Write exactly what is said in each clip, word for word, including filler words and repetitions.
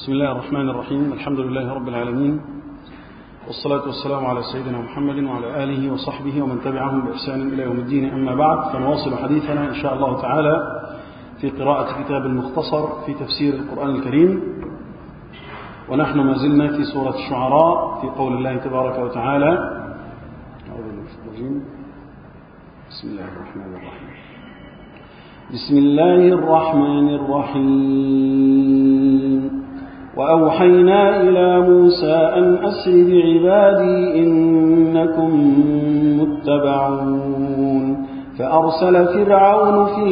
بسم الله الرحمن الرحيم. الحمد لله رب العالمين، والصلاة والسلام على سيدنا محمد وعلى آله وصحبه ومن تبعهم بإحسان إلى يوم الدين. أما بعد، فنواصل حديثنا إن شاء الله تعالى في قراءة كتاب المختصر في تفسير القرآن الكريم، ونحن ما زلنا في سورة الشعراء في قول الله تبارك وتعالى: بسم الله الرحمن الرحيم بسم الله الرحمن الرحيم وأوحينا إلى موسى أن أسر بعبادي إنكم متبعون فأرسل فرعون في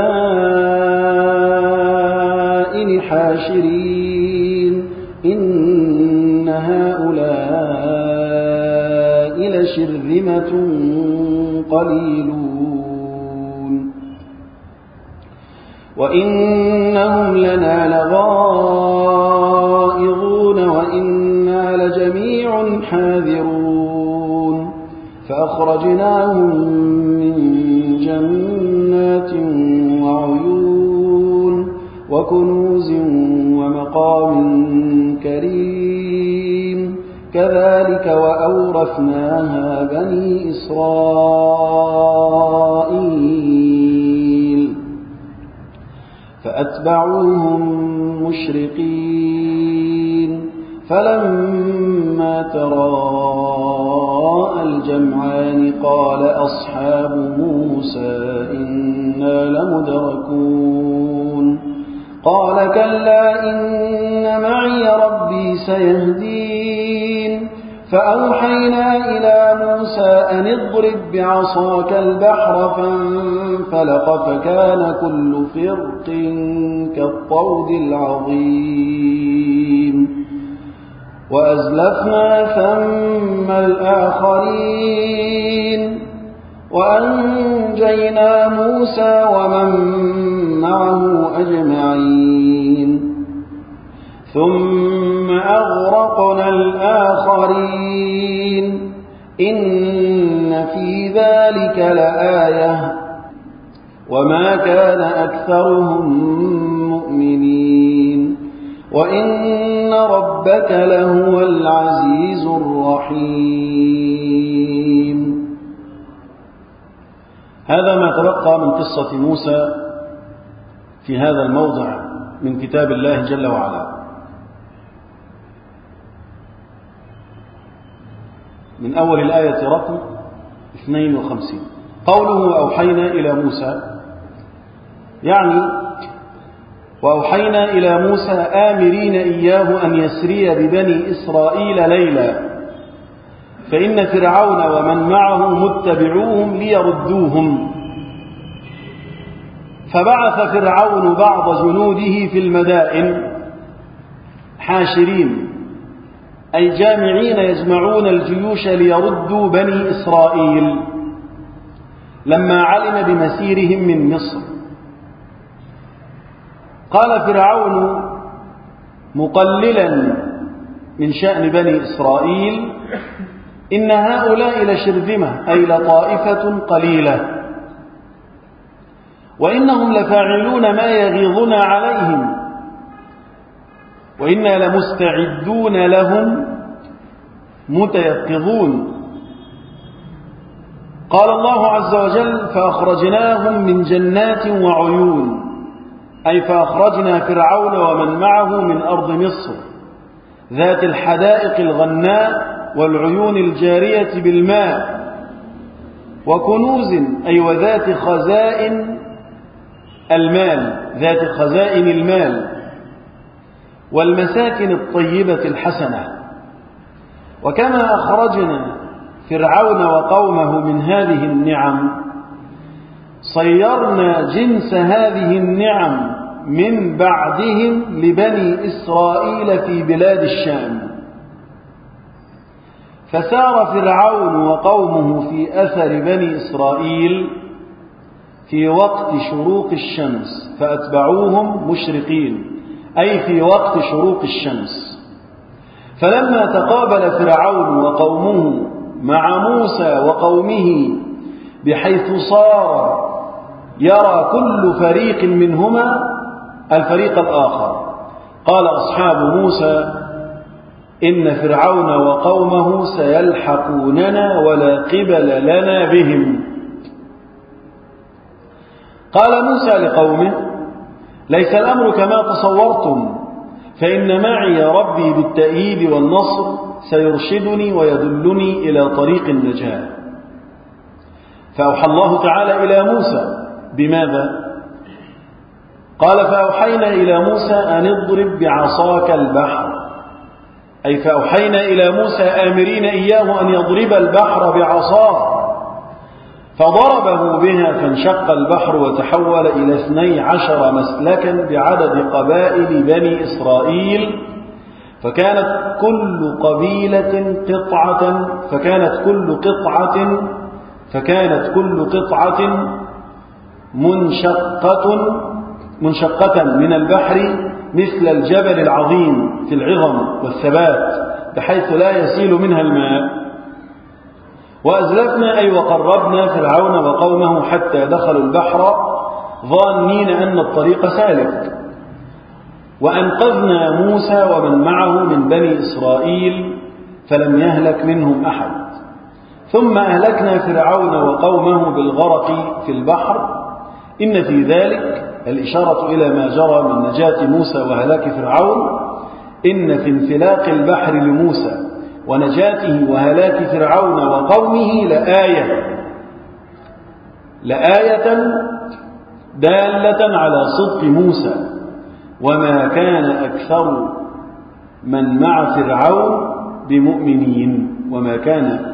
المدائن حاشرين إن هؤلاء لشرذمة قليلون وإنهم لنا لغائظون وإنا لجميع حاذرون فأخرجناهم من جنات وعيون وكنوز ومقام كريم كذلك وأورثناها بني إسرائيل فأتبعوهم مشرقين فلما تراءى الجمعان قال أصحاب موسى إنا لمدركون قال كلا إن معي ربي سيهدين فأوحينا إلى موسى أن اضرب بعصاك البحر فانفلق فكان كل فرق كالطود العظيم وأزلفنا ثم الآخرين وأنجينا موسى ومن معه أجمعين ثم أغرقنا الآخرين إن في ذلك لآية وما كان أكثرهم مؤمنين وإن ربك لهو العزيز الرحيم. هذا ما تبقى من قصة موسى في هذا الموضع من كتاب الله جل وعلا، من أول الآية رقم اثنين وخمسين. قوله أوحينا إلى موسى يعني وأوحينا إلى موسى آمرين إياه أن يسري ببني إسرائيل ليلا فإن فرعون ومن معه متبعوهم ليردوهم. فبعث فرعون بعض جنوده في المدائن حاشرين أي جامعين يجمعون الجيوش ليردوا بني إسرائيل لما علم بمسيرهم من مصر. قال فرعون مقللا من شأن بني إسرائيل إن هؤلاء لشرذمة أي لطائفة قليلة وإنهم لفاعلون ما يغيظنا عليهم وإنا لمستعدون لهم متيقظون. قال الله عز وجل فأخرجناهم من جنات وعيون أي فأخرجنا فرعون ومن معه من أرض مصر ذات الحدائق الغناء والعيون الجارية بالماء وكنوز أي وذات خزائن المال ذات خزائن المال والمساكن الطيبة الحسنة. وكما أخرجنا فرعون وقومه من هذه النعم صيرنا جنس هذه النعم من بعدهم لبني إسرائيل في بلاد الشام. فسار فرعون وقومه في أثر بني إسرائيل في وقت شروق الشمس فأتبعوهم مشرقين أي في وقت شروق الشمس. فلما تقابل فرعون وقومه مع موسى وقومه بحيث صار يرى كل فريق منهما الفريق الآخر قال أصحاب موسى إن فرعون وقومه سيلحقوننا ولا قبل لنا بهم. قال موسى لقومه ليس الأمر كما تصورتم، فإن معي ربي بالتأييد والنصر سيرشدني ويدلني إلى طريق النجاة. فأوحى الله تعالى إلى موسى بماذا؟ قال فأوحينا إلى موسى أن اضرب بعصاك البحر، أي فأوحينا إلى موسى آمرين إياه أن يضرب البحر بعصاه، فضربه بها فانشق البحر وتحول إلى اثني عشر مسلكا بعدد قبائل بني إسرائيل، فكانت كل قبيلة قطعة فكانت كل قطعة فكانت كل قطعة منشقة منشقة من البحر مثل الجبل العظيم في العظم والثبات بحيث لا يسيل منها الماء. وأزلفنا أي وقربنا فرعون وقومه حتى دخلوا البحر ظانين أن الطريق سالك، وأنقذنا موسى ومن معه من بني إسرائيل فلم يهلك منهم أحد. ثم أهلكنا فرعون وقومه بالغرق في البحر. إن في ذلك الإشارة إلى ما جرى من نجاة موسى وهلاك فرعون. إن في انفلاق البحر لموسى ونجاته وهلاك فرعون وقومه لآية لآية دالة على صدق موسى، وما كان أكثر من مع فرعون بمؤمنين. وما كان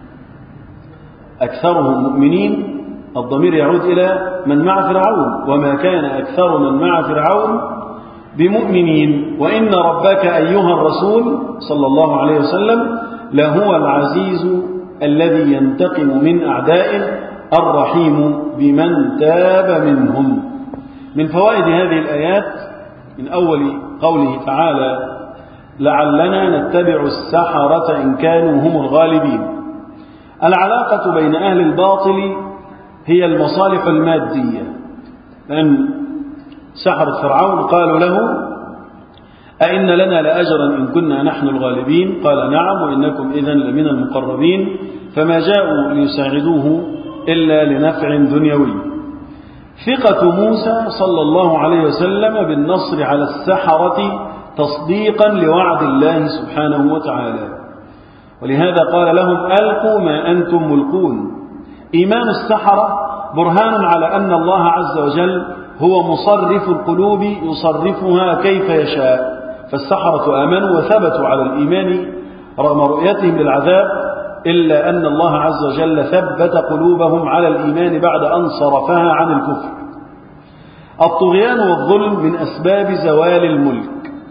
أكثرهم مؤمنين، الضمير يعود إلى من مع فرعون، وما كان أكثر من مع فرعون بمؤمنين. وإن ربك أيها الرسول صلى الله عليه وسلم لهو العزيز الذي ينتقم من أعدائه الرحيم بمن تاب منهم. من فوائد هذه الآيات من أول قوله تعالى لعلنا نتبع السحرة إن كانوا هم الغالبين. العلاقة بين أهل الباطل هي المصالح المادية، لأن سحرة فرعون قالوا له أئن لنا لأجرا إن كنا نحن الغالبين؟ قال نعم وإنكم إذن لمن المقربين. فما جاءوا ليساعدوه إلا لنفع دنيوي. ثقة موسى صلى الله عليه وسلم بالنصر على السحرة تصديقا لوعد الله سبحانه وتعالى، ولهذا قال لهم ألقوا ما أنتم ملقون. إيمان السحرة برهان على أن الله عز وجل هو مصرف القلوب يصرفها كيف يشاء. فالسحرة آمنوا وثبتوا على الإيمان رغم رؤيتهم للعذاب، إلا أن الله عز وجل ثبت قلوبهم على الإيمان بعد أن صرفها عن الكفر. الطغيان والظلم من أسباب زوال الملك.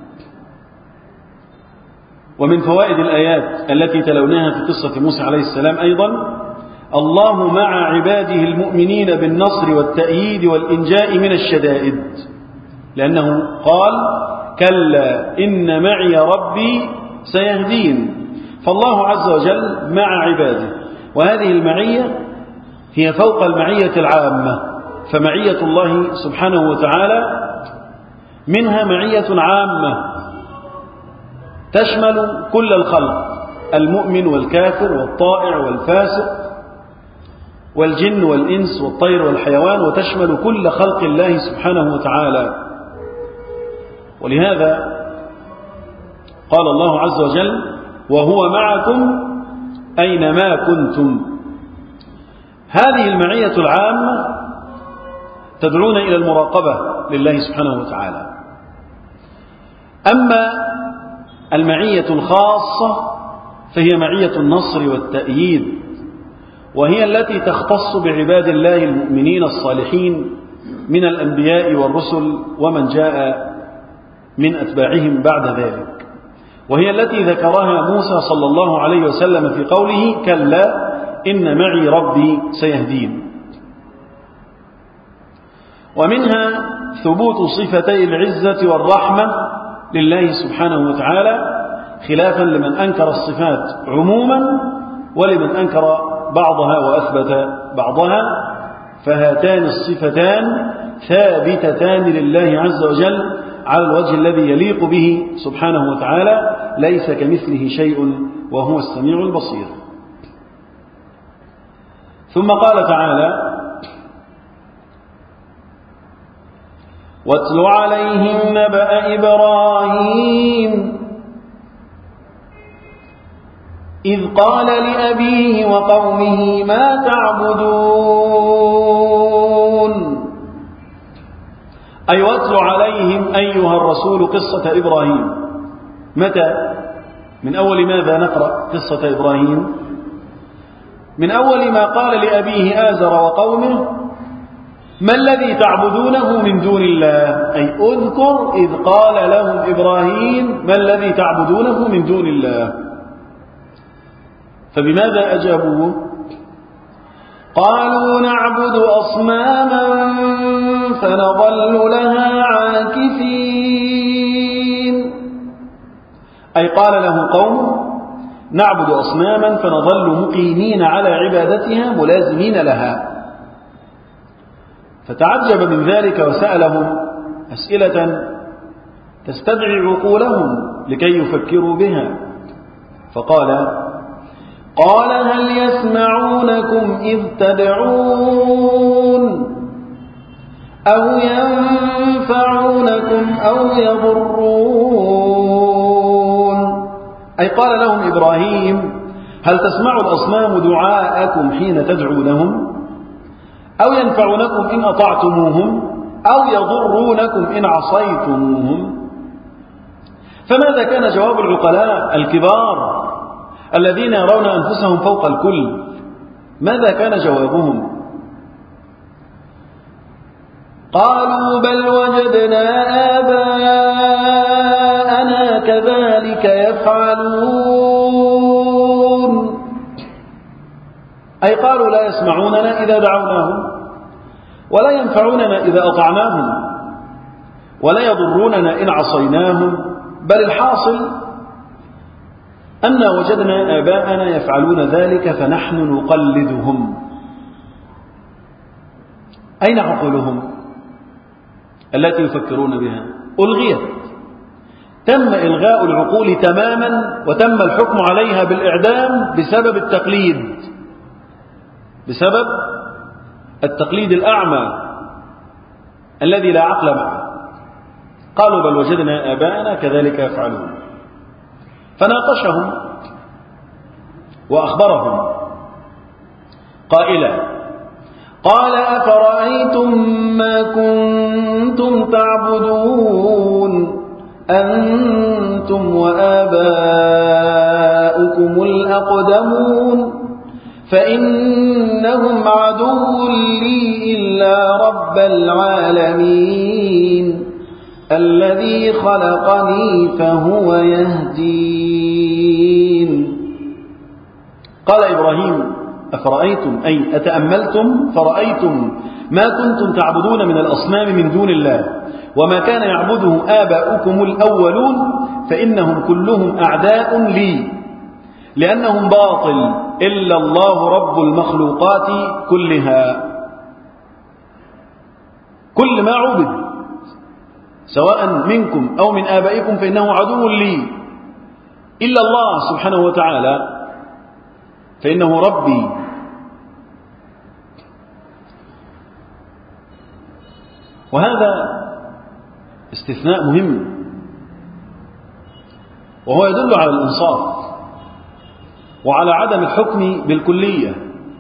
ومن فوائد الآيات التي تلوناها في قصة موسى عليه السلام أيضا الله مع عباده المؤمنين بالنصر والتأييد والإنجاء من الشدائد، لأنه قال كلا إن معي ربي سيهدين. فالله عز وجل مع عباده، وهذه المعية هي فوق المعية العامة. فمعية الله سبحانه وتعالى منها معية عامة تشمل كل الخلق، المؤمن والكافر والطائع والفاسق والجن والإنس والطير والحيوان، وتشمل كل خلق الله سبحانه وتعالى. ولهذا قال الله عز وجل وهو معكم أينما كنتم. هذه المعية العامة تدعون إلى المراقبة لله سبحانه وتعالى. أما المعية الخاصة فهي معية النصر والتأييد، وهي التي تختص بعباد الله المؤمنين الصالحين من الأنبياء والرسل ومن جاء من أتباعهم بعد ذلك، وهي التي ذكرها موسى صلى الله عليه وسلم في قوله كلا إن معي ربي سيهدين. ومنها ثبوت صفتي العزة والرحمة لله سبحانه وتعالى، خلافا لمن أنكر الصفات عموما ولمن أنكر بعضها وأثبت بعضها. فهاتان الصفتان ثابتتان لله عز وجل على الوجه الذي يليق به سبحانه وتعالى، ليس كمثله شيء وهو السميع البصير. ثم قال تعالى: واتل عليهم نبأ إبراهيم إذ قال لأبيه وقومه ما تعبدون. أي واتل عليهم أيها الرسول قصة إبراهيم. متى؟ من أول ماذا نقرأ قصة إبراهيم؟ من أول ما قال لأبيه آزر وقومه ما الذي تعبدونه من دون الله، أي اذكر إذ قال لهم إبراهيم ما الذي تعبدونه من دون الله. فبماذا أجابوه؟ قالوا نعبد أصناما فنظل لها عاكفين. أي قال له قوم نعبد أصناما فنظل مقيمين على عبادتها ملازمين لها. فتعجب من ذلك وسألهم أسئلة تستدعي عقولهم لكي يفكروا بها، فقال قال هل يسمعونكم إذ تدعون أو ينفعونكم أو يضرون. أي قال لهم إبراهيم هل تسمع الأصنام دعاءكم حين تدعونهم، أو ينفعونكم إن أطعتموهم، أو يضرونكم إن عصيتموهم؟ فماذا كان جواب العقلاء الكبار الذين يرون أنفسهم فوق الكل؟ ماذا كان جوابهم؟ قالوا بل وجدنا آباءنا كذلك يفعلون. أي قالوا لا يسمعوننا إذا دعوناهم، ولا ينفعوننا إذا أطعناهم، ولا يضروننا إن عصيناهم، بل الحاصل أن وجدنا آباءنا يفعلون ذلك فنحن نقلدهم. أين عقولهم التي يفكرون بها؟ ألغيت، تم إلغاء العقول تماما، وتم الحكم عليها بالإعدام بسبب التقليد، بسبب التقليد الأعمى الذي لا عقل معه. قالوا بل وجدنا آباءنا كذلك يفعلون. فناقشهم وأخبرهم قائلا قال أفرأيتم ما كنتم تعبدون أنتم وآباؤكم الأقدمون فإنهم عدو لي إلا رب العالمين الذي خلقني فهو يهدين. قال إبراهيم أفرأيتم أي أتأملتم فرأيتم ما كنتم تعبدون من الأصنام من دون الله وما كان يعبده آباؤكم الأولون فإنهم كلهم أعداء لي لأنهم باطل إلا الله رب المخلوقات كلها. كل ما عبد سواء منكم أو من آبائكم فإنه عدو لي إلا الله سبحانه وتعالى فإنه ربي. وهذا استثناء مهم، وهو يدل على الإنصاف وعلى عدم الحكم بالكلية،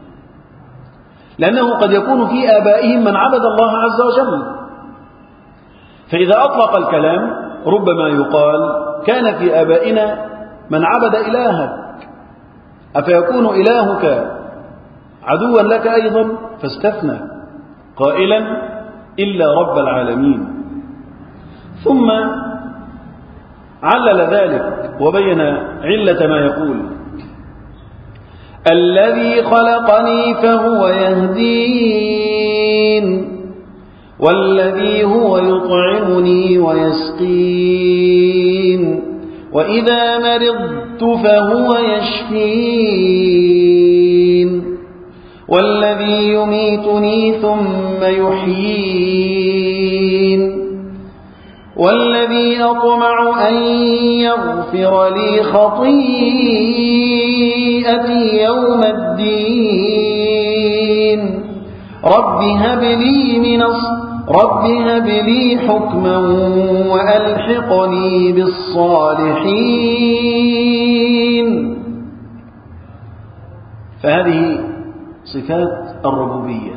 لأنه قد يكون في آبائهم من عبد الله عز وجل، فإذا أطلق الكلام ربما يقال كان في آبائنا من عبد إلهك أفيكون إلهك عدوا لك أيضا؟ فاستثنى قائلا إلا رب العالمين. ثم علل ذلك وبين علة ما يقول الذي خلقني فهو يهدين والذي هو يطعمني ويسقين وإذا مرضت فهو يشفين والذي يميتني ثم يحيين والذي أطمع أن يغفر لي خطيئتي يوم الدين رب هب لي من رب هب لي حكما وألحقني بالصالحين. فهذه صفات الربوبية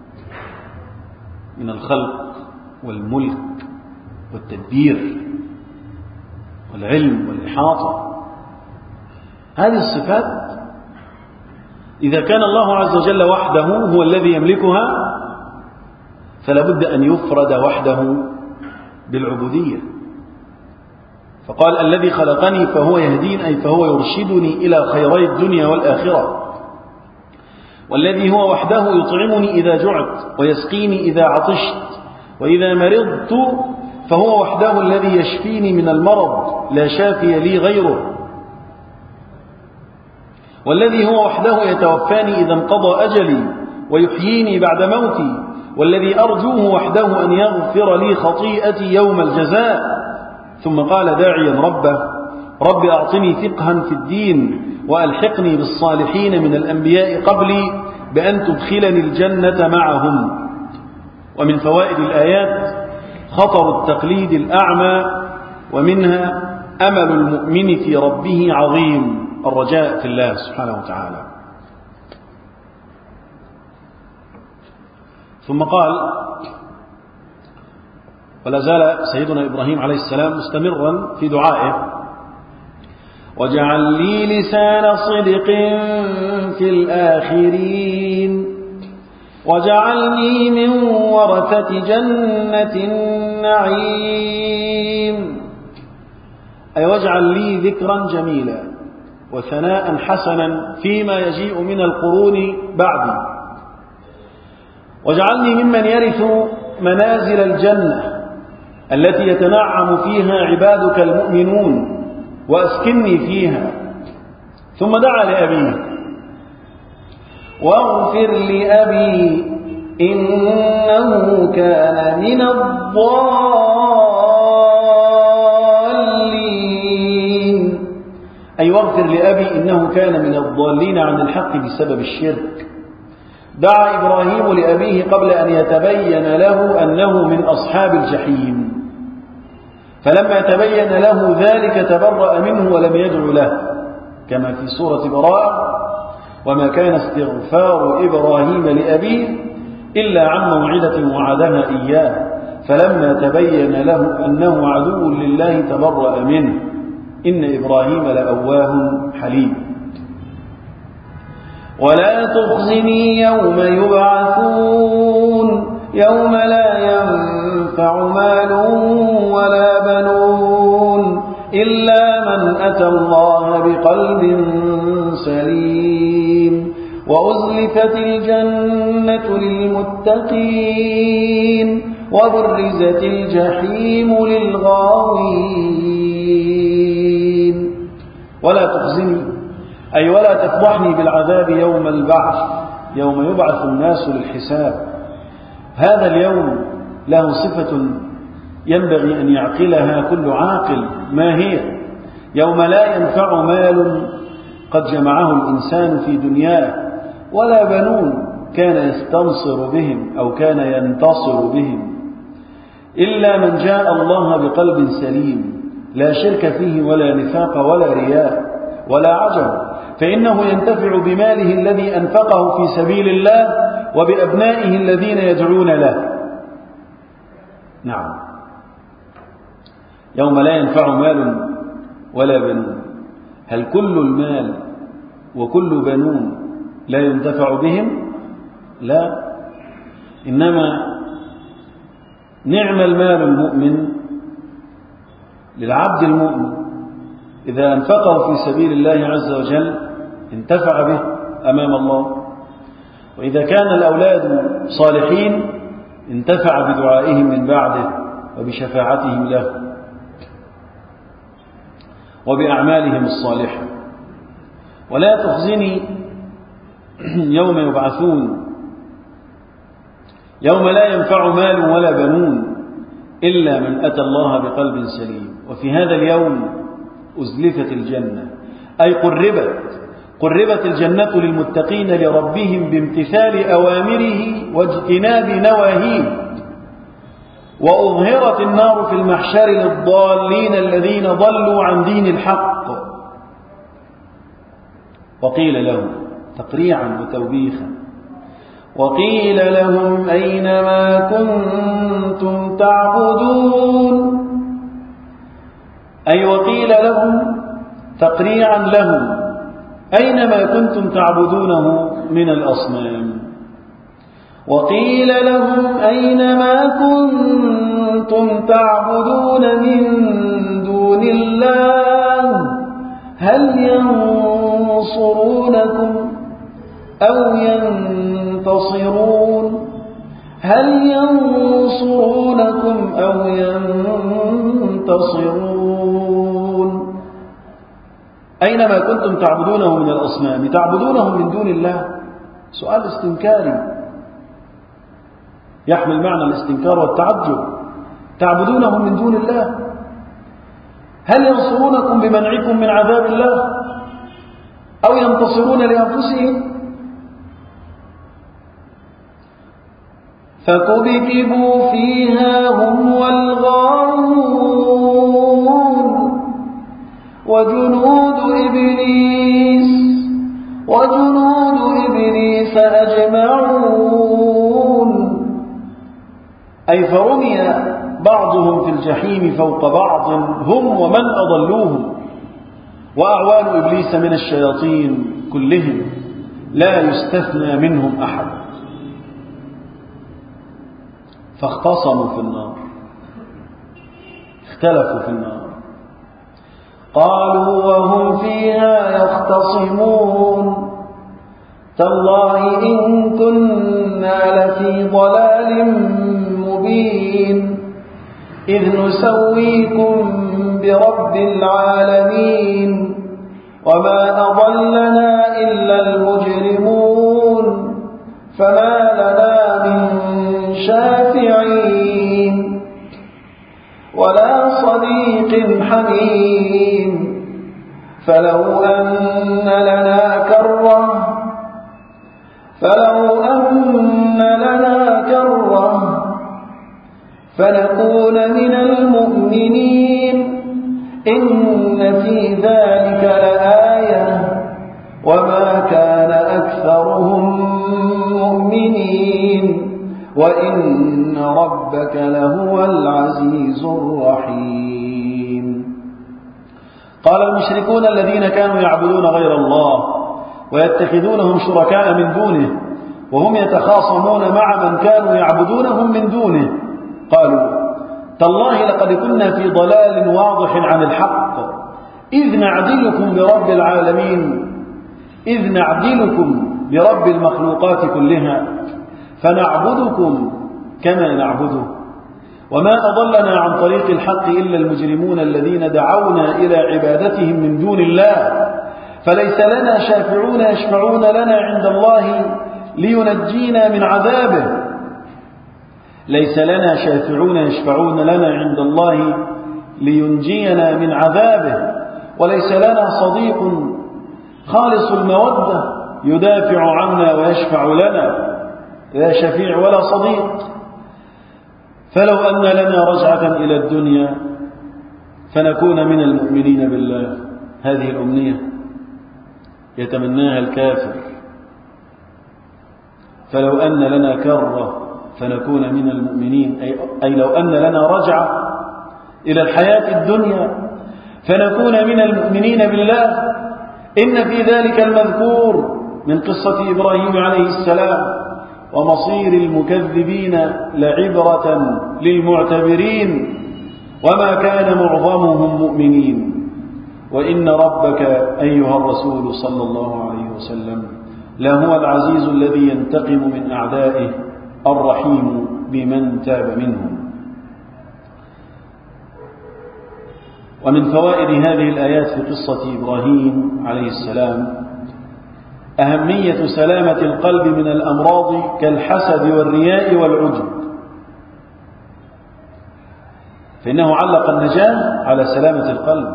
من الخلق والملك والتدبير والعلم والإحاطة. هذه الصفات إذا كان الله عز وجل وحده هو الذي يملكها فلا بد أن يفرد وحده بالعبودية. فقال الذي خلقني فهو يهدين، أي فهو يرشدني إلى خيري الدنيا والآخرة. والذي هو وحده يطعمني إذا جعت ويسقيني إذا عطشت، وإذا مرضت فهو وحده الذي يشفيني من المرض لا شافي لي غيره. والذي هو وحده يتوفاني إذا انقضى أجلي ويحييني بعد موتي. والذي أرجوه وحده أن يغفر لي خطيئتي يوم الجزاء. ثم قال داعيا ربه رب أعطني فقها في الدين وألحقني بالصالحين من الأنبياء قبلي بأن تدخلني الجنة معهم. ومن فوائد الآيات خطر التقليد الأعمى، ومنها أمل المؤمن في ربه عظيم، الرجاء في الله سبحانه وتعالى. ثم قال ولا زال سيدنا إبراهيم عليه السلام مستمرا في دعائه واجعل لي لسان صدق في الآخرين واجعلني من ورثة جنة النعيم، أي واجعل لي ذكرا جميلا وثناء حسنا فيما يجيء من القرون بعدي، واجعلني ممن يرث منازل الجنة التي يتنعم فيها عبادك المؤمنون وأسكنني فيها. ثم دعا لأبيه واغفر لأبي إنه كان من الضالين، أي واغفر لأبي إنه كان من الضالين عن الحق بسبب الشرك. دعا إبراهيم لأبيه قبل أن يتبين له أنه من أصحاب الجحيم، فلما تبين له ذلك تبرأ منه ولم يدع له، كما في سورة براءة وما كان استغفار إبراهيم لأبيه إلا عن موعدة وعدها إياه فلما تبين له أنه عدو لله تبرأ منه إن إبراهيم لأواه حليم. ولا تخزني يوم يبعثون يوم لا ينفع مال ولا بنون إلا من أتى الله بقلب سليم وأزلفت الجنة للمتقين وبرزت الجحيم للغاوين. ولا تخزني أي ولا تفضحني بالعذاب يوم البعث، يوم يبعث الناس للحساب. هذا اليوم له صفة ينبغي أن يعقلها كل عاقل، ما هي؟ يوم لا ينفع مال قد جمعه الإنسان في دنياه ولا بنون كان يستنصر بهم أو كان ينتصر بهم إلا من جاء الله بقلب سليم لا شرك فيه ولا نفاق ولا رياء ولا عجب، فإنه ينتفع بماله الذي أنفقه في سبيل الله وبأبنائه الذين يدعون له. نعم، يوم لا ينفع مال ولا بنون. هل كل المال وكل بنون لا ينتفع بهم؟ لا، إنما نعم المال المؤمن للعبد المؤمن إذا أنفقه في سبيل الله عز وجل انتفع به أمام الله، وإذا كان الأولاد صالحين انتفع بدعائهم من بعده وبشفاعتهم له وبأعمالهم الصالحة. ولا تخزني يوم يبعثون يوم لا ينفع مال ولا بنون إلا من أتى الله بقلب سليم. وفي هذا اليوم أزلفت الجنة، أي قربت قربت الجنة للمتقين لربهم بامتثال أوامره واجتناب نواهيه، وأظهرت النار في المحشر للضالين الذين ضلوا عن دين الحق. وقيل لهم تقريعا وتوبيخا، وقيل لهم أين ما كنتم تعبدون، أي وقيل لهم تقريعا لهم أين ما كنتم تعبدونه من الأصنام. وقيل لهم أين ما كنتم تعبدون من دون الله هل ينصرونكم أو ينتصرون هل ينصرونكم أو ينتصرون. أينما كنتم تعبدونه من الأصنام، تعبدونهم من دون الله، سؤال استنكاري يحمل معنى الاستنكار والتعجب. تعبدونهم من دون الله هل ينصرونكم بمنعكم من عذاب الله أو ينتصرون لأنفسهم؟ فكبكبوا فيها هم والغاوون وجنود إبليس وجنود إبليس أجمعون، أي فرمي بعضهم في الجحيم فوق بعض هم ومن أضلوهم، وأعوان إبليس من الشياطين كلهم لا يستثنى منهم أحد. فاختصموا في النار، اختلفوا في النار، قالوا وهم فيها يختصمون تالله إن كنا لفي ضلال مبين إذ نسويكم برب العالمين وما أضلنا إلا المجرمون فما لنا من شافعين ولا صديق حميم فلو أن لنا كرة فلو أن لنا كرة فنكون من المؤمنين إن في ذلك لآية وما كان أكثرهم مؤمنين وإن ربك لهو العزيز الرحيم. قال المشركون الذين كانوا يعبدون غير الله ويتخذونهم شركاء من دونه وهم يتخاصمون مع من كانوا يعبدونهم من دونه قالوا تالله لقد كنا في ضلال واضح عن الحق إذ نعدلكم برب العالمين إذ نعدلكم برب المخلوقات كلها فنعبدكم كما نعبده وما أضلنا عن طريق الحق إلا المجرمون الذين دعونا إلى عبادتهم من دون الله فليس لنا شافعون يشفعون لنا عند الله لينجينا من عذابه ليس لنا شافعون يشفعون لنا عند الله لينجينا من عذابه وليس لنا صديق خالص المودة يدافع عنا ويشفع لنا لا شفيع ولا صديق فلو أن لنا رجعة إلى الدنيا فنكون من المؤمنين بالله. هذه الأمنية يتمناها الكافر. فلو أن لنا كرة فنكون من المؤمنين أي, أي لو أن لنا رجعة إلى الحياة الدنيا فنكون من المؤمنين بالله. إن في ذلك المذكور من قصة إبراهيم عليه السلام ومصير المكذبين لعبرة للمعتبرين وما كان معظمهم مؤمنين وإن ربك أيها الرسول صلى الله عليه وسلم لهو العزيز الذي ينتقم من أعدائه الرحيم بمن تاب منهم. ومن فوائد هذه الآيات في قصة إبراهيم عليه السلام أهمية سلامة القلب من الأمراض كالحسد والرياء والعجب. فإنه علق النجاة على سلامة القلب.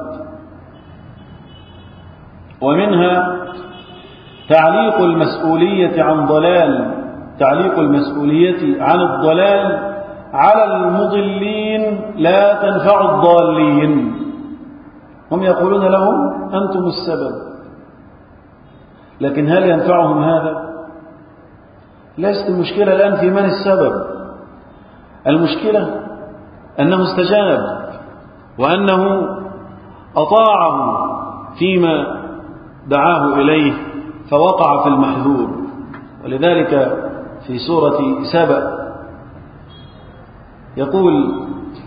ومنها تعليق المسؤولية عن ضلال تعليق المسؤولية عن الضلال على المضلين لا تنفع الضالين. هم يقولون لهم أنتم السبب، لكن هل ينفعهم هذا؟ ليست المشكلة الآن في من السبب، المشكلة أنه استجاب وأنه أطاعه فيما دعاه إليه فوقع في المحذور. ولذلك في سورة سبأ يقول: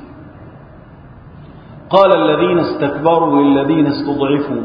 قال الذين استكبروا للذين استضعفوا.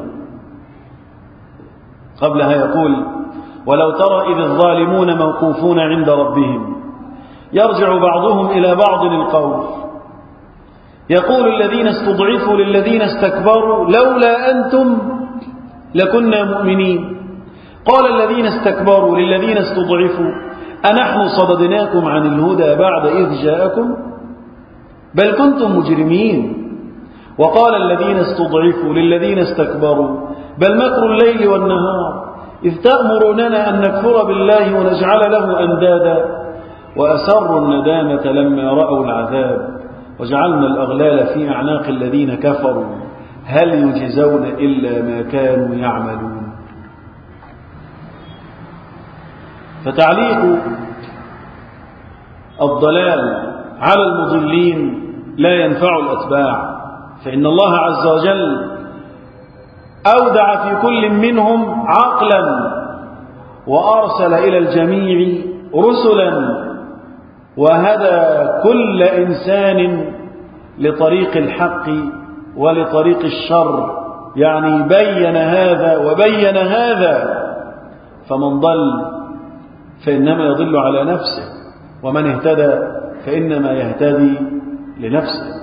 قبلها يقول: ولو ترى إذ الظالمون موقوفون عند ربهم يرجع بعضهم إلى بعض القول يقول الذين استضعفوا للذين استكبروا لولا أنتم لكنا مؤمنين. قال الذين استكبروا للذين استضعفوا أنحن صددناكم عن الهدى بعد إذ جاءكم بل كنتم مجرمين. وقال الذين استضعفوا للذين استكبروا بل مكر الليل والنهار إذ تأمروننا أن نكفر بالله ونجعل له أندادا وأسروا الندامة لما رأوا العذاب وجعلنا الأغلال في أعناق الذين كفروا هل يجزون إلا ما كانوا يعملون. فتعليق الضلال على المضلين لا ينفع الأتباع، فإن الله عز وجل أودع في كل منهم عقلا وأرسل إلى الجميع رسلا وهدى كل إنسان لطريق الحق ولطريق الشر، يعني بين هذا وبين هذا. فمن ضل فإنما يضل على نفسه ومن اهتدى فإنما يهتدي لنفسه.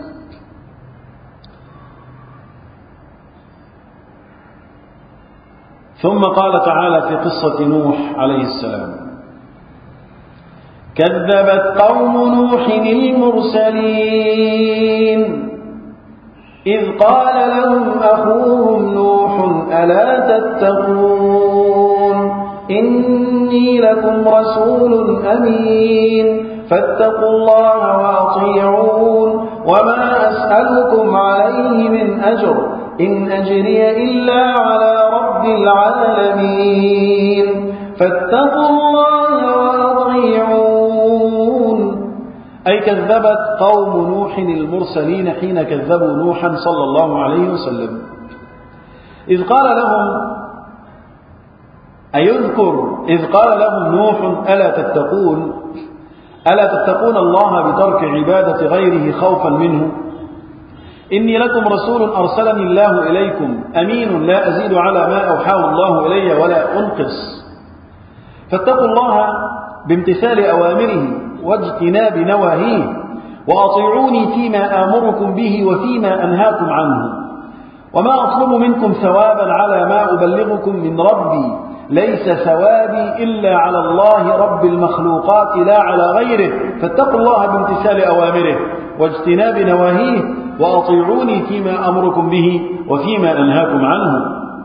ثم قال تعالى في قصة نوح عليه السلام: كذبت قوم نوح المرسلين إذ قال لهم أخوهم نوح ألا تتقون إني لكم رسول أمين فاتقوا الله وأطيعون وما أسألكم عليه من أجر إن أجري إلا على رب العالمين فاتقوا الله وأطيعون. أي كذبت قوم نوح المرسلين حين كذبوا نوحا صلى الله عليه وسلم إذ قال لهم أيذكر إذ قال لهم نوح ألا تتقون ألا تتقون الله بترك عبادة غيره خوفا منه إني لكم رسول أرسلني الله إليكم أمين لا أزيد على ما أوحاه الله إلي ولا أنقص فاتقوا الله بامتثال أوامره واجتناب نواهيه وأطيعوني فيما آمركم به وفيما أنهاكم عنه وما أطلب منكم ثوابا على ما أبلغكم من ربي ليس ثوابي إلا على الله رب المخلوقات لا على غيره فاتقوا الله بامتثال أوامره واجتناب نواهيه وأطيعوني فيما أمركم به وفيما أنهاكم عنه.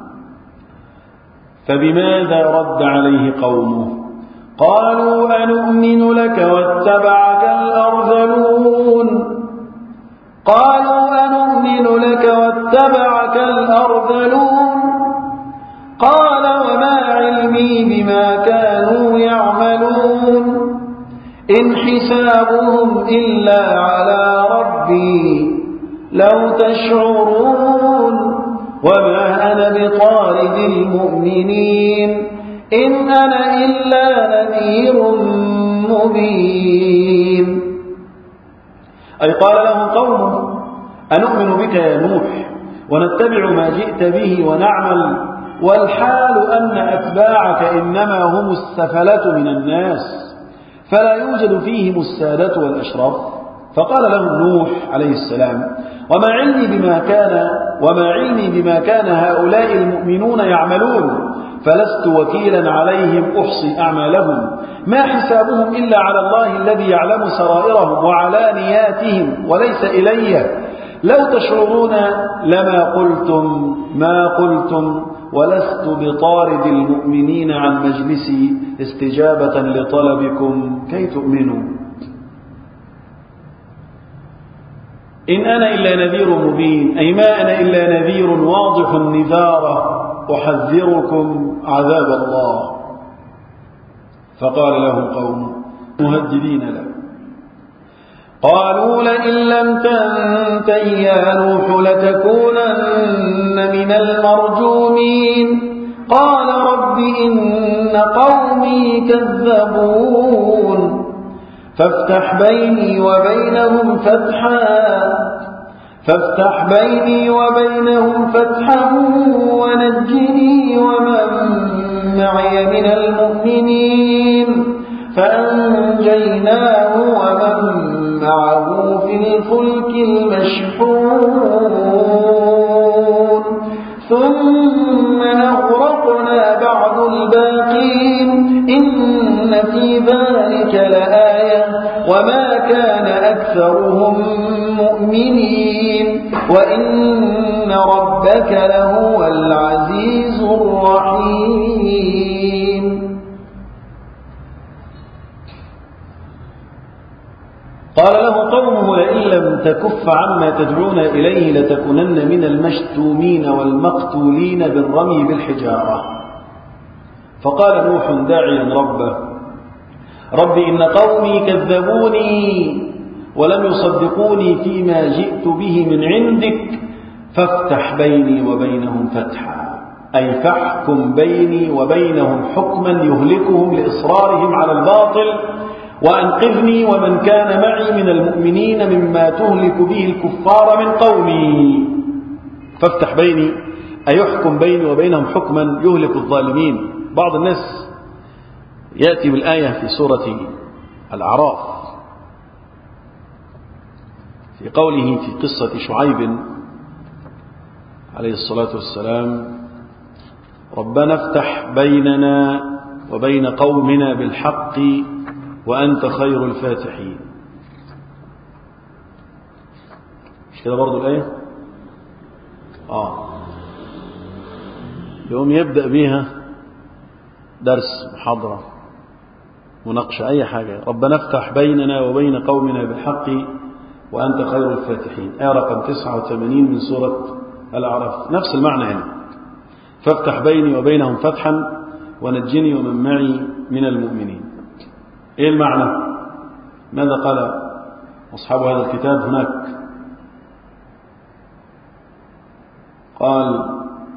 فبماذا رد عليه قومه؟ قالوا أنؤمن لك واتبعك الأرذلون قالوا أنؤمن لك واتبعك الأرذلون قال وما علمي بما كانوا يعملون إن حسابهم إلا على ربي لو تشعرون وما أنا بطارد المؤمنين إن أنا إلا نذير مبين. أي قال لهم قوم أنؤمن بك يا نوح ونتبع ما جئت به ونعمل والحال أن أتباعك إنما هم السفلة من الناس فلا يوجد فيهم السادة والأشراف. فقال لهم نوح عليه السلام وما علمي بما كان وما علمي بما كان هؤلاء المؤمنون يعملون فلست وكيلا عليهم أحصي أعمالهم ما حسابهم إلا على الله الذي يعلم سرائرهم وعلانياتهم وليس إلي لو تشعرون لما قلتم ما قلتم ولست بطارد المؤمنين عن مجلسي استجابة لطلبكم كي تؤمنوا إن أنا إلا نذير مبين أي ما أنا إلا نذير واضح النذارة أحذركم عذاب الله. فقال له قوم مهددين له قالوا لئن لم تنته يا نوح لتكونن من المرجومين قال رب إن قومي كذبون فافتح بيني وبينهم فتحا فافتح بيني وبينهم فتحا ونجني ومن معي من المؤمنين فأنجيناه ومن معه في الفلك المشحون ثم أغرقنا بعد الباقين إن في ذلك لآية وما كان أكثرهم مؤمنين وإن ربك لهو العزيز الرحيم. قال له قومه لئن لم تكف عما تدعون إليه لتكونن من المشتومين والمقتولين بالرمي بالحجارة. فقال نوح داعيا ربه رب إن قومي كذبوني ولم يصدقوني فيما جئت به من عندك فافتح بيني وبينهم فتحا أي فاحكم بيني وبينهم حكما يهلكهم لإصرارهم على الباطل وأنقذني ومن كان معي من المؤمنين مما تهلك به الكفار من قومي. فافتح بيني أي يحكم بيني وبينهم حكما يهلك الظالمين. بعض الناس يأتي بالآية في سورة الأعراف في قوله في قصة شعيب عليه الصلاة والسلام ربنا افتح بيننا وبين قومنا بالحق وأنت خير الفاتحين. مش كده برضو الآية آه يوم يبدأ بيها درس محاضرة مناقشة أي حاجة ربنا افتح بيننا وبين قومنا بالحق وأنت خير الفاتحين آية رقم تسعة وثمانين من سورة الأعراف. نفس المعنى هنا فافتح بيني وبينهم فتحا ونجني ومن معي من المؤمنين. ايه المعنى؟ ماذا قال أصحاب هذا الكتاب هناك؟ قال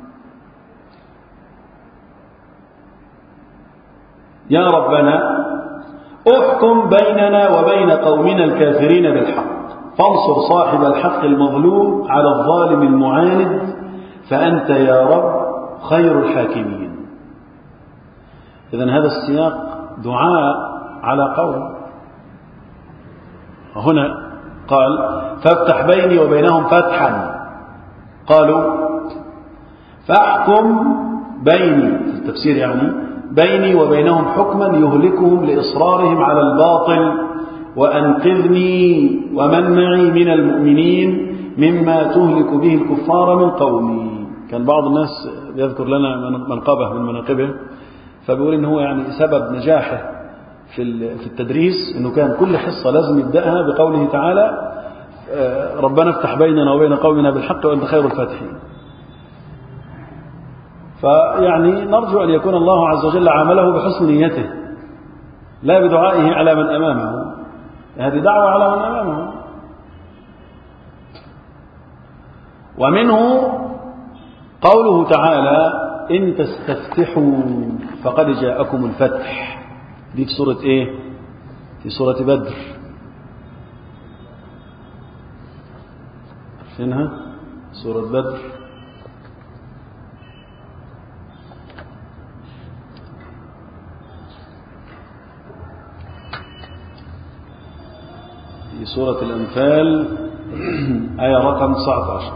يا ربنا احكم بيننا وبين قومنا الكافرين بالحق فانصر صاحب الحق المظلوم على الظالم المعاند فأنت يا رب خير الحاكمين. إذن هذا السياق دعاء على قوم. هنا قال فافتح بيني وبينهم فتحا قالوا فاحكم بيني في التفسير يعني بيني وبينهم حكما يهلكهم لإصرارهم على الباطل وأنقذني ومن معي من المؤمنين مما تهلك به الكفار من قومي. كان بعض الناس يذكر لنا منقبة من مناقبه فبيقول إن هو يعني سبب نجاحه في في التدريس إنه كان كل حصة لازم يبدأها بقوله تعالى ربنا افتح بيننا وبين قومنا بالحق وأنت خير الفاتحين. فيعني نرجو أن يكون الله عز وجل عامله بحسن نيته لا بدعائه على من أمامه. هذه دعوة على من أمامه. ومنه قوله تعالى إن تستفتحوا فقد جاءكم الفتح. دي في سورة إيه؟ في سورة بدر. عارفينها؟ سورة بدر في سورة الأنفال آية رقم تسعة عشر.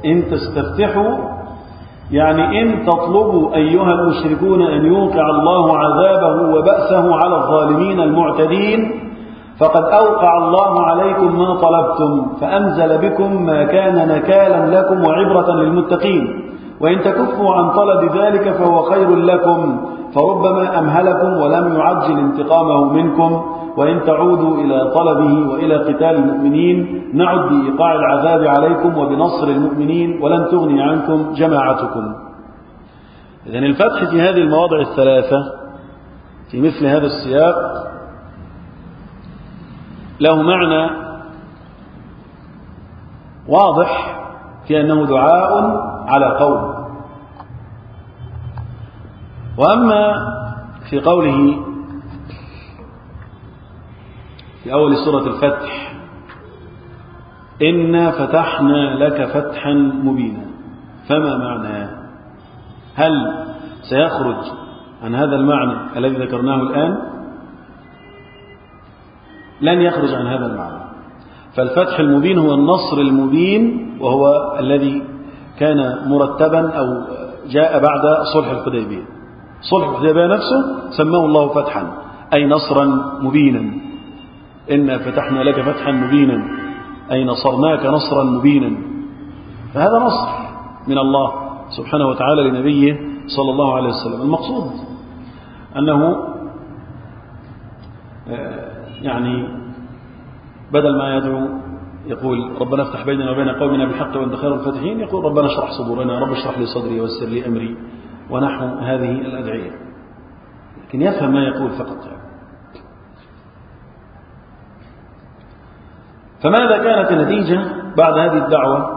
إن تستفتحوا يعني إن تطلبوا أيها المشركون أن يوقع الله عذابه وبأسه على الظالمين المعتدين فقد أوقع الله عليكم ما طلبتم فأنزل بكم ما كان نكالا لكم وعبرة للمتقين، وإن تكفوا عن طلب ذلك فهو خير لكم فربما أمهلكم ولم يعجل انتقامه منكم، وإن تعودوا إلى طلبه وإلى قتال المؤمنين نعد بإيقاع العذاب عليكم وبنصر المؤمنين ولن تغني عنكم جماعتكم. إذن الفتح في هذه المواضع الثلاثة في مثل هذا السياق له معنى واضح في أنه دعاء على قوم. وأما في قوله في أول سورة الفتح إنا فتحنا لك فتحا مبينا، فما معناه؟ هل سيخرج عن هذا المعنى الذي ذكرناه الآن؟ لن يخرج عن هذا المعنى. فالفتح المبين هو النصر المبين، وهو الذي كان مرتبا أو جاء بعد صلح الحديبية. صلح الحديبية نفسه سماه الله فتحا أي نصرا مبينا. إنا فتحنا لك فتحا مبينا أي نصرناك نصرا مبينا. فهذا نصر من الله سبحانه وتعالى لنبيه صلى الله عليه وسلم. المقصود أنه يعني بدل ما يدعو يقول ربنا افتح بيننا وبين قومنا بالحق وانت خير الفاتحين، يقول ربنا اشرح صدورنا، رب اشرح لي صدري ويسر لي أمري، ونحو هذه الأدعية. لكن يفهم ما يقول فقط. فماذا كانت النتيجة بعد هذه الدعوة؟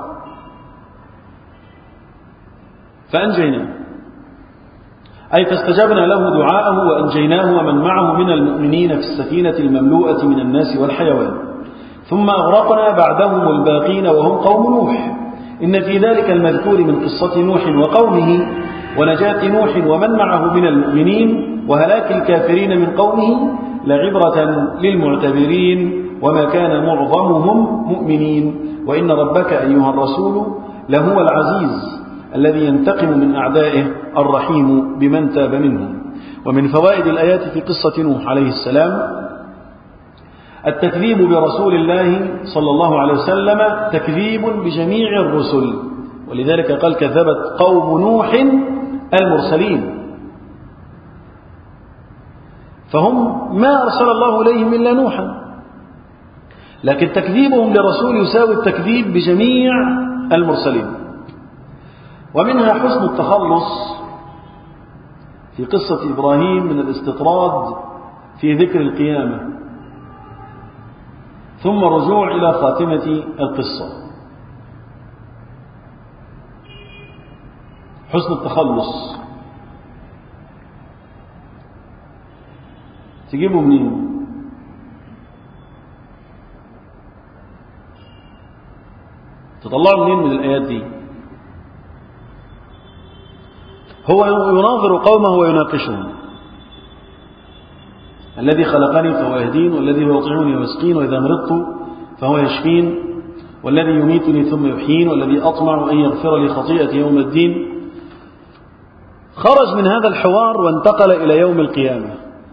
فأنجيناه، أي فاستجبنا له دعاءه وأنجيناه ومن معه من المؤمنين في السفينة المملوءة من الناس والحيوان، ثم أغرقنا بعدهم الباقين وهم قوم نوح. إن في ذلك المذكور من قصة نوح وقومه ونجاة نوح ومن معه من المؤمنين وهلاك الكافرين من قومه لعبرة للمعتبرين وما كان معظمهم مؤمنين، وإن ربك أيها الرسول لهو العزيز الذي ينتقم من أعدائه الرحيم بمن تاب منهم. ومن فوائد الآيات في قصة نوح عليه السلام التكذيب برسول الله صلى الله عليه وسلم تكذيب بجميع الرسل، ولذلك قال كذبت قوم نوح المرسلين، فهم ما أرسل الله إليهم إلا نوحا، لكن تكذيبهم لرسول يساوي التكذيب بجميع المرسلين. ومنها حسن التخلص في قصة إبراهيم من الاستطراد في ذكر القيامة، ثم رجوع إلى خاتمة القصة. حسن التخلص تجيبه منين؟ تطلعه منين من الآيات دي؟ هو يناظر قومه ويناقشهم. الذي خلقني فهو يهدين، والذي يطعمني ويسقين، وإذا مرضت فهو يشفين، والذي يميتني ثم يحيين، والذي أطمع أن يغفر لي خطيئتي يوم الدين. خرج من هذا الحوار وانتقل إلى يوم القيامة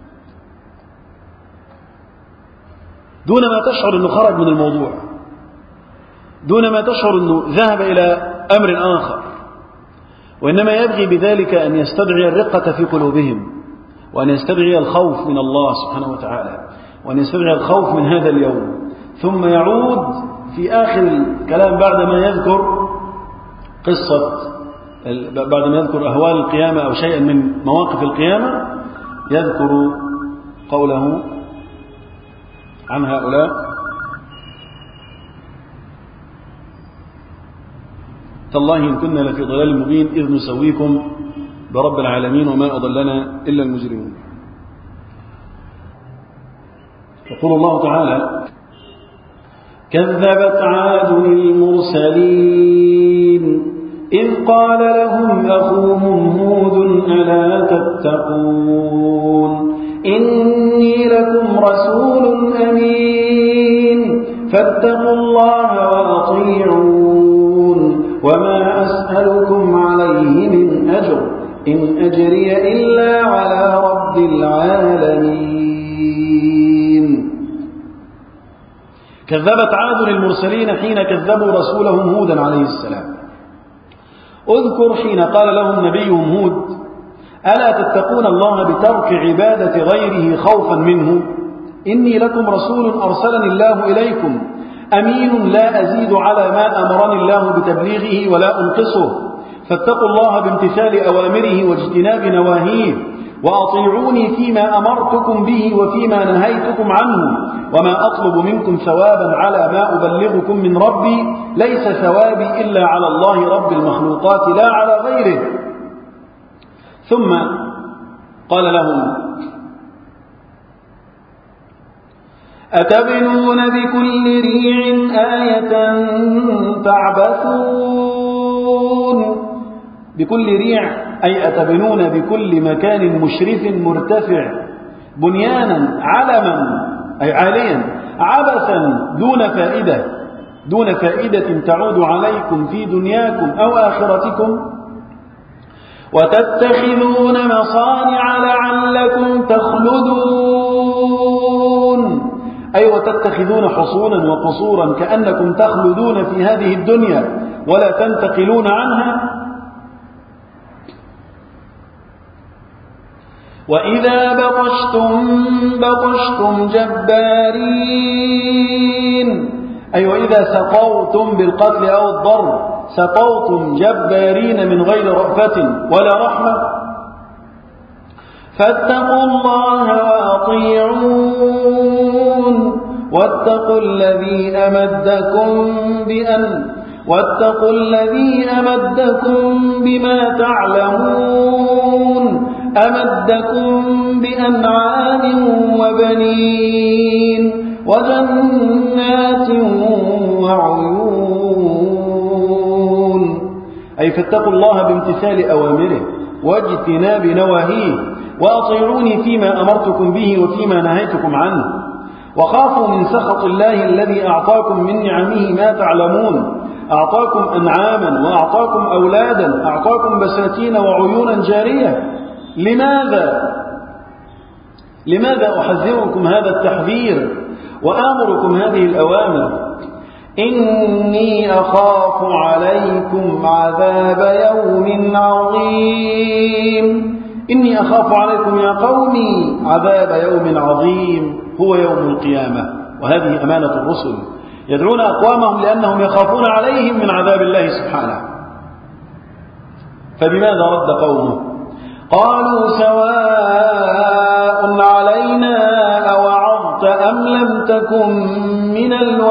دون ما تشعر أنه خرج من الموضوع، دون ما تشعر أنه ذهب إلى أمر آخر، وإنما يبغي بذلك أن يستدعي الرقة في قلوبهم، وأن يستدعي الخوف من الله سبحانه وتعالى، وأن يستدعي الخوف من هذا اليوم. ثم يعود في آخر الكلام بعدما يذكر قصة بعدما يذكر أهوال القيامة أو شيئا من مواقف القيامة يذكر قوله عن هؤلاء تالله إن كنا لفي ضلال مبين إذ نسويكم برب العالمين وما أضلنا إلا المجرمون. يقول الله تعالى كذبت عاد المرسلين إذ قال لهم أخوهم هود ألا تتقون إني لكم رسول أمين فاتقوا الله وأطيعون وما أسألكم عليه من أجر إن أجري إلا على رب العالمين. كذبت عاد المرسلين حين كذبوا رسولهم هودا عليه السلام. اذكر حين قال لهم نبيهم هود ألا تتقون الله بترك عبادة غيره خوفا منه إني لكم رسول أرسلني الله إليكم أمين لا أزيد على ما أمرني الله بتبليغه ولا أنقصه فاتقوا الله بامتثال أوامره واجتناب نواهيه وأطيعوني فيما أمرتكم به وفيما نهيتكم عنه وما أطلب منكم ثوابا على ما أبلغكم من ربي ليس ثوابي إلا على الله رب المخلوقات لا على غيره. ثم قال لهم أتبنون بكل ريع آية تعبثون. بكل ريع أي أتبنون بكل مكان مشرف مرتفع بنيانا علما أي عاليا عبثا دون فائدة دون فائدة تعود عليكم في دنياكم أو آخرتكم وتتخذون مصانع لعلكم تخلدون أي وتتخذون حصونا وقصورا كأنكم تخلدون في هذه الدنيا ولا تنتقلون عنها. وإذا بطشتم بطشتم جبارين أي وإذا سقوتم بالقتل أو الضرب سقوتم جبارين من غير رأفة ولا رحمة. فاتقوا الله وأطيعون واتقوا الذي أمدكم بأن واتقوا الذي أمدكم بما تعلمون أمدكم بأنعام وبنين وجنات وعيون. أي فاتقوا الله بامتثال أوامره واجتناب نواهيه وأطيعوني فيما أمرتكم به وفيما نهيتكم عنه وخافوا من سخط الله الذي أعطاكم من نعمه ما تعلمون أعطاكم أنعاما وأعطاكم أولادا أعطاكم بساتين وعيونا جارية. لماذا لماذا أحذركم هذا التحذير وآمركم هذه الأوامر؟ إني أخاف عليكم عذاب يوم عظيم. إني أخاف عليكم يا قومي عذاب يوم عظيم هو يوم القيامة. وهذه أمانة الرسل يدعون أقوامهم لأنهم يخافون عليهم من عذاب الله سبحانه. فبماذا رد قومه؟ قالوا سواء علينا أوعظت أم لم تكن من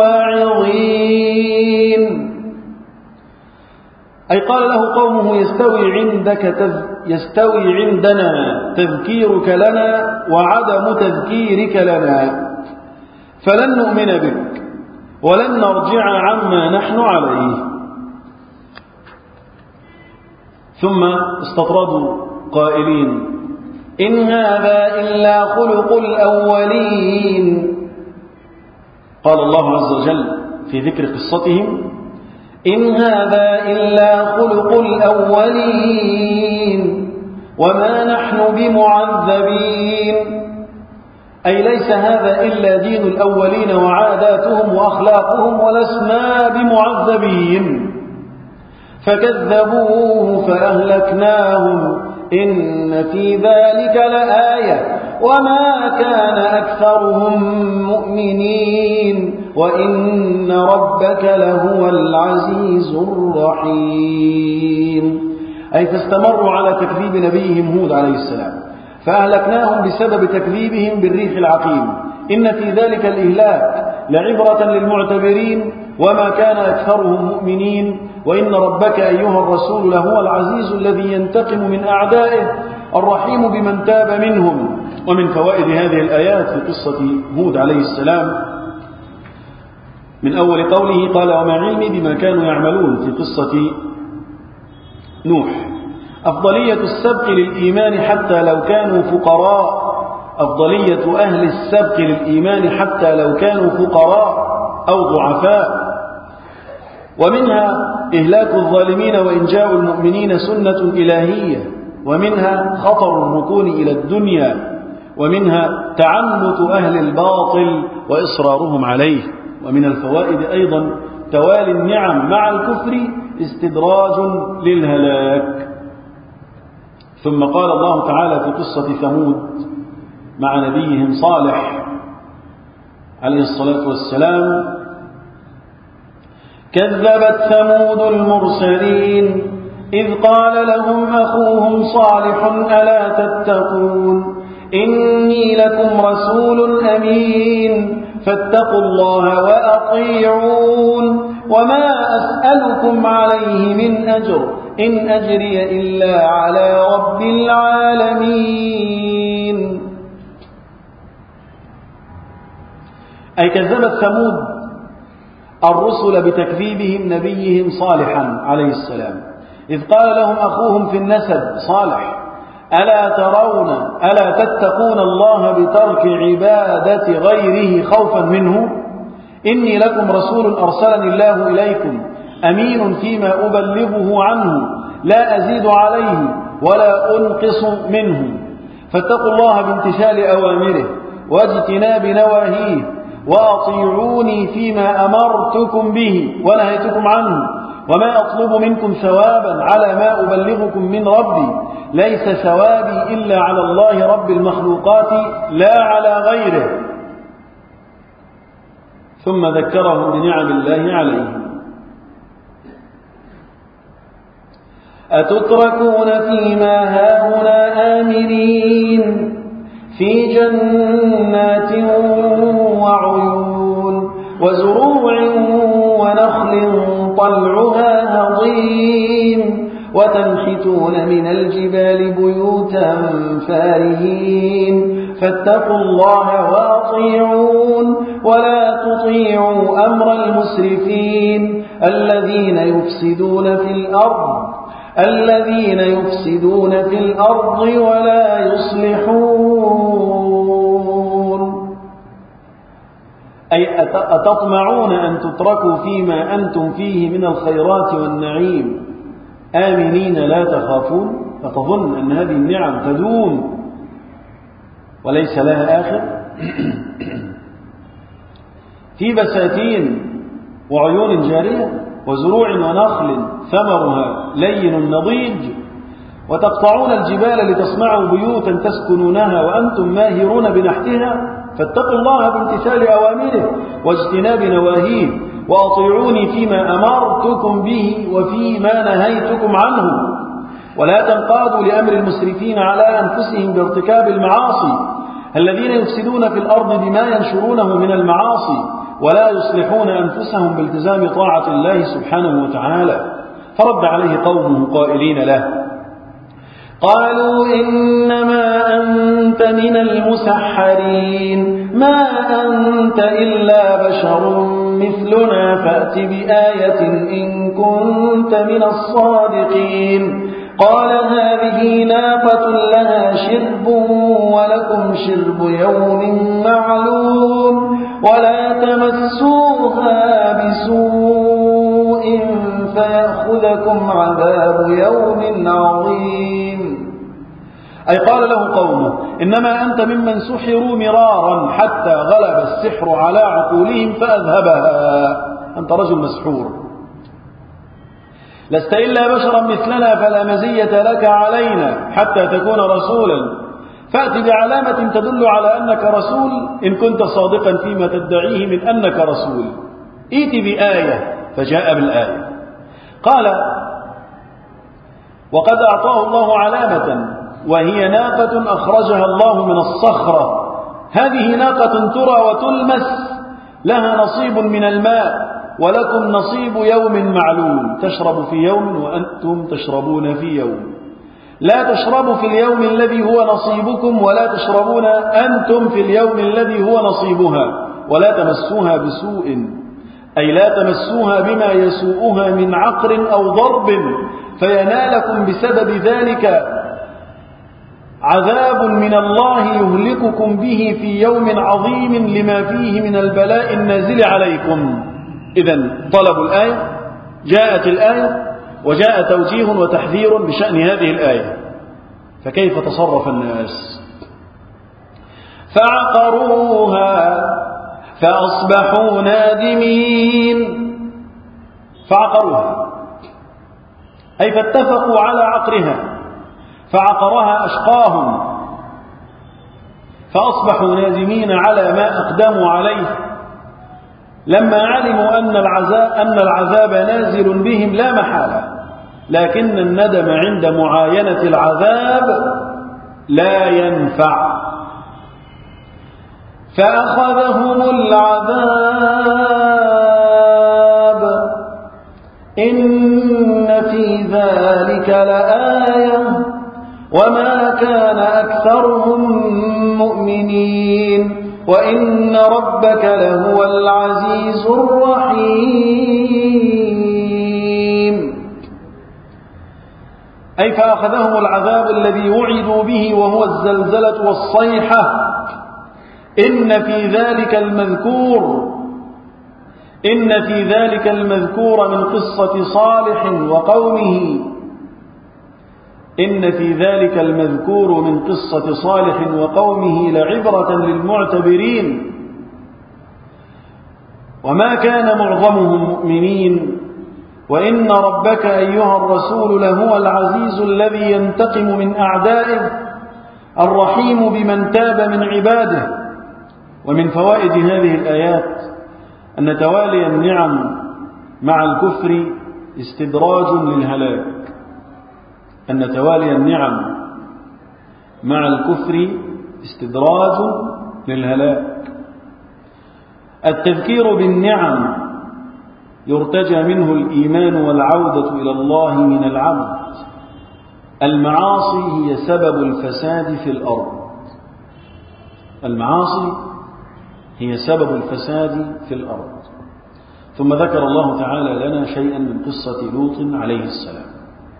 الواعظين. أي قال له قومه يستوي عندك تذ... يستوي عندنا تذكيرك لنا وعدم تذكيرك لنا فلن نؤمن بك ولن نرجع عما نحن عليه. ثم استطردوا قائلين إن هذا إلا خلق الأولين. قال الله عز وجل في ذكر قصتهم إن هذا إلا خلق الأولين وما نحن بمعذبين. أي ليس هذا إلا دين الأولين وعاداتهم وأخلاقهم ولسنا بمعذبين. فكذبوه فأهلكناهم إن في ذلك لآية وما كان أكثرهم مؤمنين وإن ربك لهو العزيز الرحيم. أي فاستمروا على تكذيب نبيهم هود عليه السلام فأهلكناهم بسبب تكذيبهم بالريح العقيم. إن في ذلك الإهلاك لعبرة للمعتبرين وما كان أكثرهم مؤمنين وإن ربك أيها الرسول لهو العزيز الذي ينتقم من أعدائه الرحيم بمن تاب منهم. ومن فوائد هذه الآيات في قصة هود عليه السلام من أول قوله قال وما علمي بما كانوا يعملون في قصة نوح أفضلية السبق للإيمان حتى لو كانوا فقراء أفضلية أهل السبق للإيمان حتى لو كانوا فقراء أو ضعفاء. ومنها إهلاك الظالمين وإنجاء المؤمنين سنة إلهية، ومنها خطر الركون إلى الدنيا، ومنها تعنت أهل الباطل وإصرارهم عليه. ومن الفوائد أيضا توالي النعم مع الكفر استدراج للهلاك. ثم قال الله تعالى في قصة ثمود مع نبيهم صالح عليه الصلاة والسلام: كذبت ثمود المرسلين إذ قال لهم أخوهم صالح ألا تتقون إني لكم رسول أمين فاتقوا الله وأطيعون وما أسألكم عليه من أجر إن أجري إلا على رب العالمين. أي كذبت ثمود الرسل بتكذيبهم نبيهم صالحا عليه السلام، إذ قال لهم أخوهم في النسب صالح: ألا ترون ألا تتقون الله بترك عبادة غيره خوفا منه إني لكم رسول أرسلني الله إليكم أمين فيما أبلغه عنه لا أزيد عليه ولا أنقص منه فاتقوا الله بامتثال أوامره واجتناب نواهيه وأطيعوني فيما أمرتكم به ونهيتكم عنه وما أطلب منكم ثوابا على ما أبلغكم من ربي ليس ثوابي إلا على الله رب المخلوقات لا على غيره. ثم ذكرهم بنعم الله عليهم: أتتركون فيما هاهنا آمنين في جنات وعيون وزروع ونخل طلعها هضيم وتنحتون من الجبال بيوتا فارهين فاتقوا الله وأطيعون ولا تطيعوا أمر المسرفين الذين يفسدون في الأرض الذين يفسدون في الأرض ولا يصلحون. أي أتطمعون أن تتركوا فيما أنتم فيه من الخيرات والنعيم آمنين لا تخافون؟ أتظن أن هذه النعم تدوم وليس لها آخر؟ في بساتين وعيون جارية وزروع ونخل ثمرها لين نضيج وتقطعون الجبال لتصنعوا بيوتا تسكنونها وأنتم ماهرون بنحتها فاتقوا الله بامتثال أوامره واجتناب نواهيه وأطيعوني فيما أمرتكم به وفيما نهيتكم عنه ولا تنقادوا لأمر المسرفين على أنفسهم بارتكاب المعاصي الذين يفسدون في الأرض بما ينشرونه من المعاصي ولا يصلحون أنفسهم بالتزام طاعة الله سبحانه وتعالى. فرد عليه قومه قائلين له: قالوا إنما أنت من المسحرين ما أنت إلا بشر مثلنا فأت بآية إن كنت من الصادقين. قال هذه ناقة لها شرب ولكم شرب يوم معلوم ولا تمسوها بسوء فيأخذكم عذاب يوم عظيم. أي قال له قومه: إنما أنت ممن سحروا مرارا حتى غلب السحر على عقولهم فأذهبها. أنت رجل مسحور، لست إلا بشرا مثلنا فلا مزية لك علينا حتى تكون رسولا فأت بعلامة تدل على أنك رسول إن كنت صادقا فيما تدعيه من أنك رسول. ائت بآية، فجاء بالآية. قال: وقد أعطاه الله علامة وهي ناقة أخرجها الله من الصخرة. هذه ناقة ترى وتلمس لها نصيب من الماء ولكم نصيب يوم معلوم تشرب في يوم وأنتم تشربون في يوم. لا تشربوا في اليوم الذي هو نصيبكم ولا تشربون أنتم في اليوم الذي هو نصيبها ولا تمسوها بسوء، أي لا تمسوها بما يسوءها من عقر أو ضرب فينالكم بسبب ذلك عذاب من الله يهلككم به في يوم عظيم لما فيه من البلاء النازل عليكم. إذن طلبوا الآية جاءت الآية وجاء توجيه وتحذير بشأن هذه الآية، فكيف تصرف الناس؟ فعقروها فأصبحوا نادمين. فعقروها أي فاتفقوا على عقرها، فعقرها أشقاهم، فأصبحوا نادمين على ما أقدموا عليه لما علموا أن العذاب, أن العذاب نازل بهم لا محالة، لكن الندم عند معاينة العذاب لا ينفع. فأخذهم العذاب إن في ذلك لآية وما كان أكثرهم مؤمنين وإن ربك لهو العزيز الرحيم. أي فأخذهم العذاب الذي وعدوا به وهو الزلزلة والصيحة. إن في ذلك المذكور إن في ذلك المذكور من قصة صالح وقومه إن في ذلك المذكور من قصة صالح وقومه لعبرة للمعتبرين وما كان معظمهم مؤمنين وإن ربك أيها الرسول لهو العزيز الذي ينتقم من أعدائه الرحيم بمن تاب من عباده. ومن فوائد هذه الآيات أن توالي النعم مع الكفر استدراج للهلاك أن توالي النعم مع الكفر استدراج للهلاك. التذكير بالنعم يرتجى منه الإيمان والعودة إلى الله من العبد. المعاصي هي سبب الفساد في الأرض المعاصي هي سبب الفساد في الأرض. ثم ذكر الله تعالى لنا شيئا من قصة لوط عليه السلام.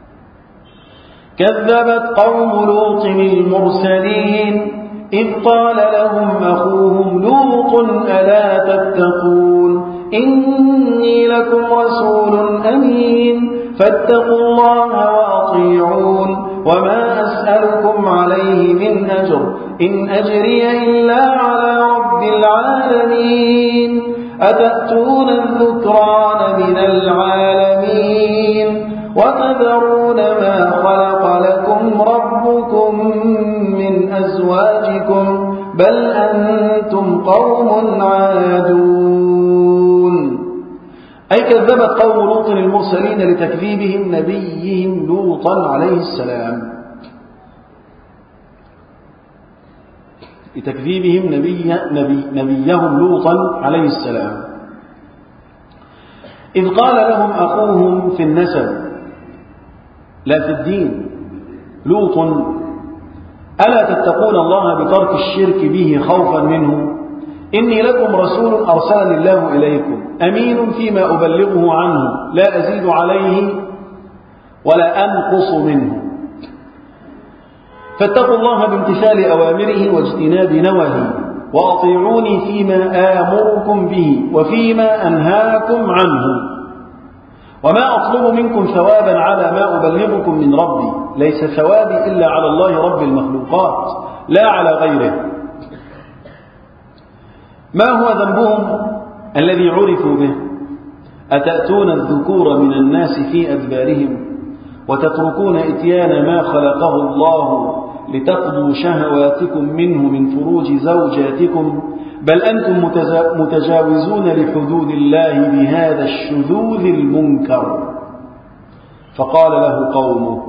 كذبت قوم لوط المرسلين إذ قال لهم أخوهم لوط ألا تتقون إني لكم رسول أمين فاتقوا الله وأطيعون وما أسألكم عليه من أجر إن أجري إلا على رب العالمين أتأتون الذكران من العالمين وتذرون ما خلق لكم ربكم من أزواجكم بل أنتم قوم عادون. أي كذبت قوم لوط المرسلين لتكذيبهم نبيهم لوطا عليه السلام لتكذيبهم نبي نبي نبيهم لوطا عليه السلام إذ قال لهم أخوهم في النسب لا في الدين لوط ألا تتقون الله بترك الشرك به خوفا منه إني لكم رسول أرسلني الله إليكم أمين فيما أبلغه عنه لا أزيد عليه ولا أنقص منه فاتقوا الله بامتثال أوامره واجتناب نواهيه وأطيعوني فيما آمركم به وفيما أنهاكم عنه وما أطلب منكم ثوابا على ما أبلغكم من ربي ليس ثوابي إلا على الله رب المخلوقات لا على غيره. ما هو ذنبهم الذي عرفوا به؟ أتأتون الذكور من الناس في أدبارهم وتتركون إتيان ما خلقه الله لتقضوا شهواتكم منه من فروج زوجاتكم بل أنتم متجاوزون لحدود الله بهذا الشذوذ المنكر. فقال له قومه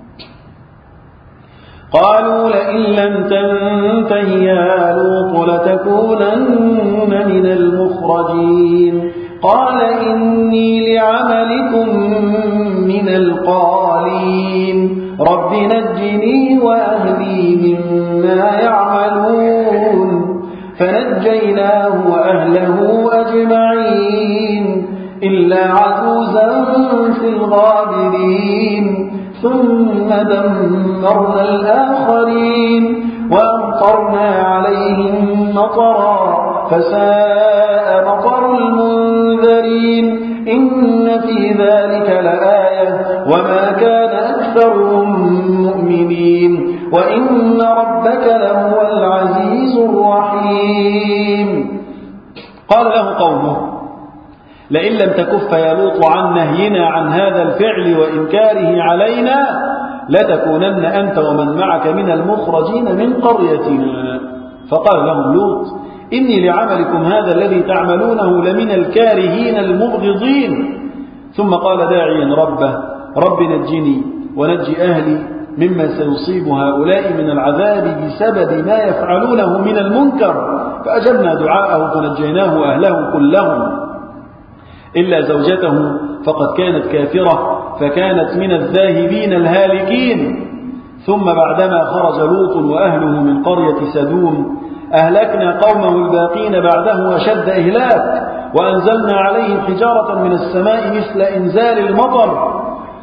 قالوا لئن لم تنته يا لوط لتكونن من المخرجين قال إني لعملكم من القالين رب نجني وأهلي مما يعملون فنجيناه وأهله أجمعين إلا عجوزا في الغابرين ثم دمرنا الآخرين وأمطرنا عليهم مطرا فساء مطر المنذرين إن في ذلك لآية وما كان أكثرهم مؤمنين وإن ربك لهو العزيز الرحيم. قال له قومه لئن لم تكف يا لوط عن نهينا عن هذا الفعل وإنكاره علينا لتكونن أنت ومن معك من المخرجين من قريتنا. فقال لهم لوط إني لعملكم هذا الذي تعملونه لمن الكارهين المبغضين. ثم قال داعيا ربه رب نجني ونجي أهلي مما سيصيب هؤلاء من العذاب بسبب ما يفعلونه من المنكر. فأجبنا دعاءه فنجيناه وأهله كلهم إلا زوجته فقد كانت كافرة فكانت من الذاهبين الهالكين. ثم بعدما خرج لوط وأهله من قرية سدوم أهلكنا قومه الباقين بعده أشد إهلاك وأنزلنا عليهم حجارة من السماء مثل إنزال المطر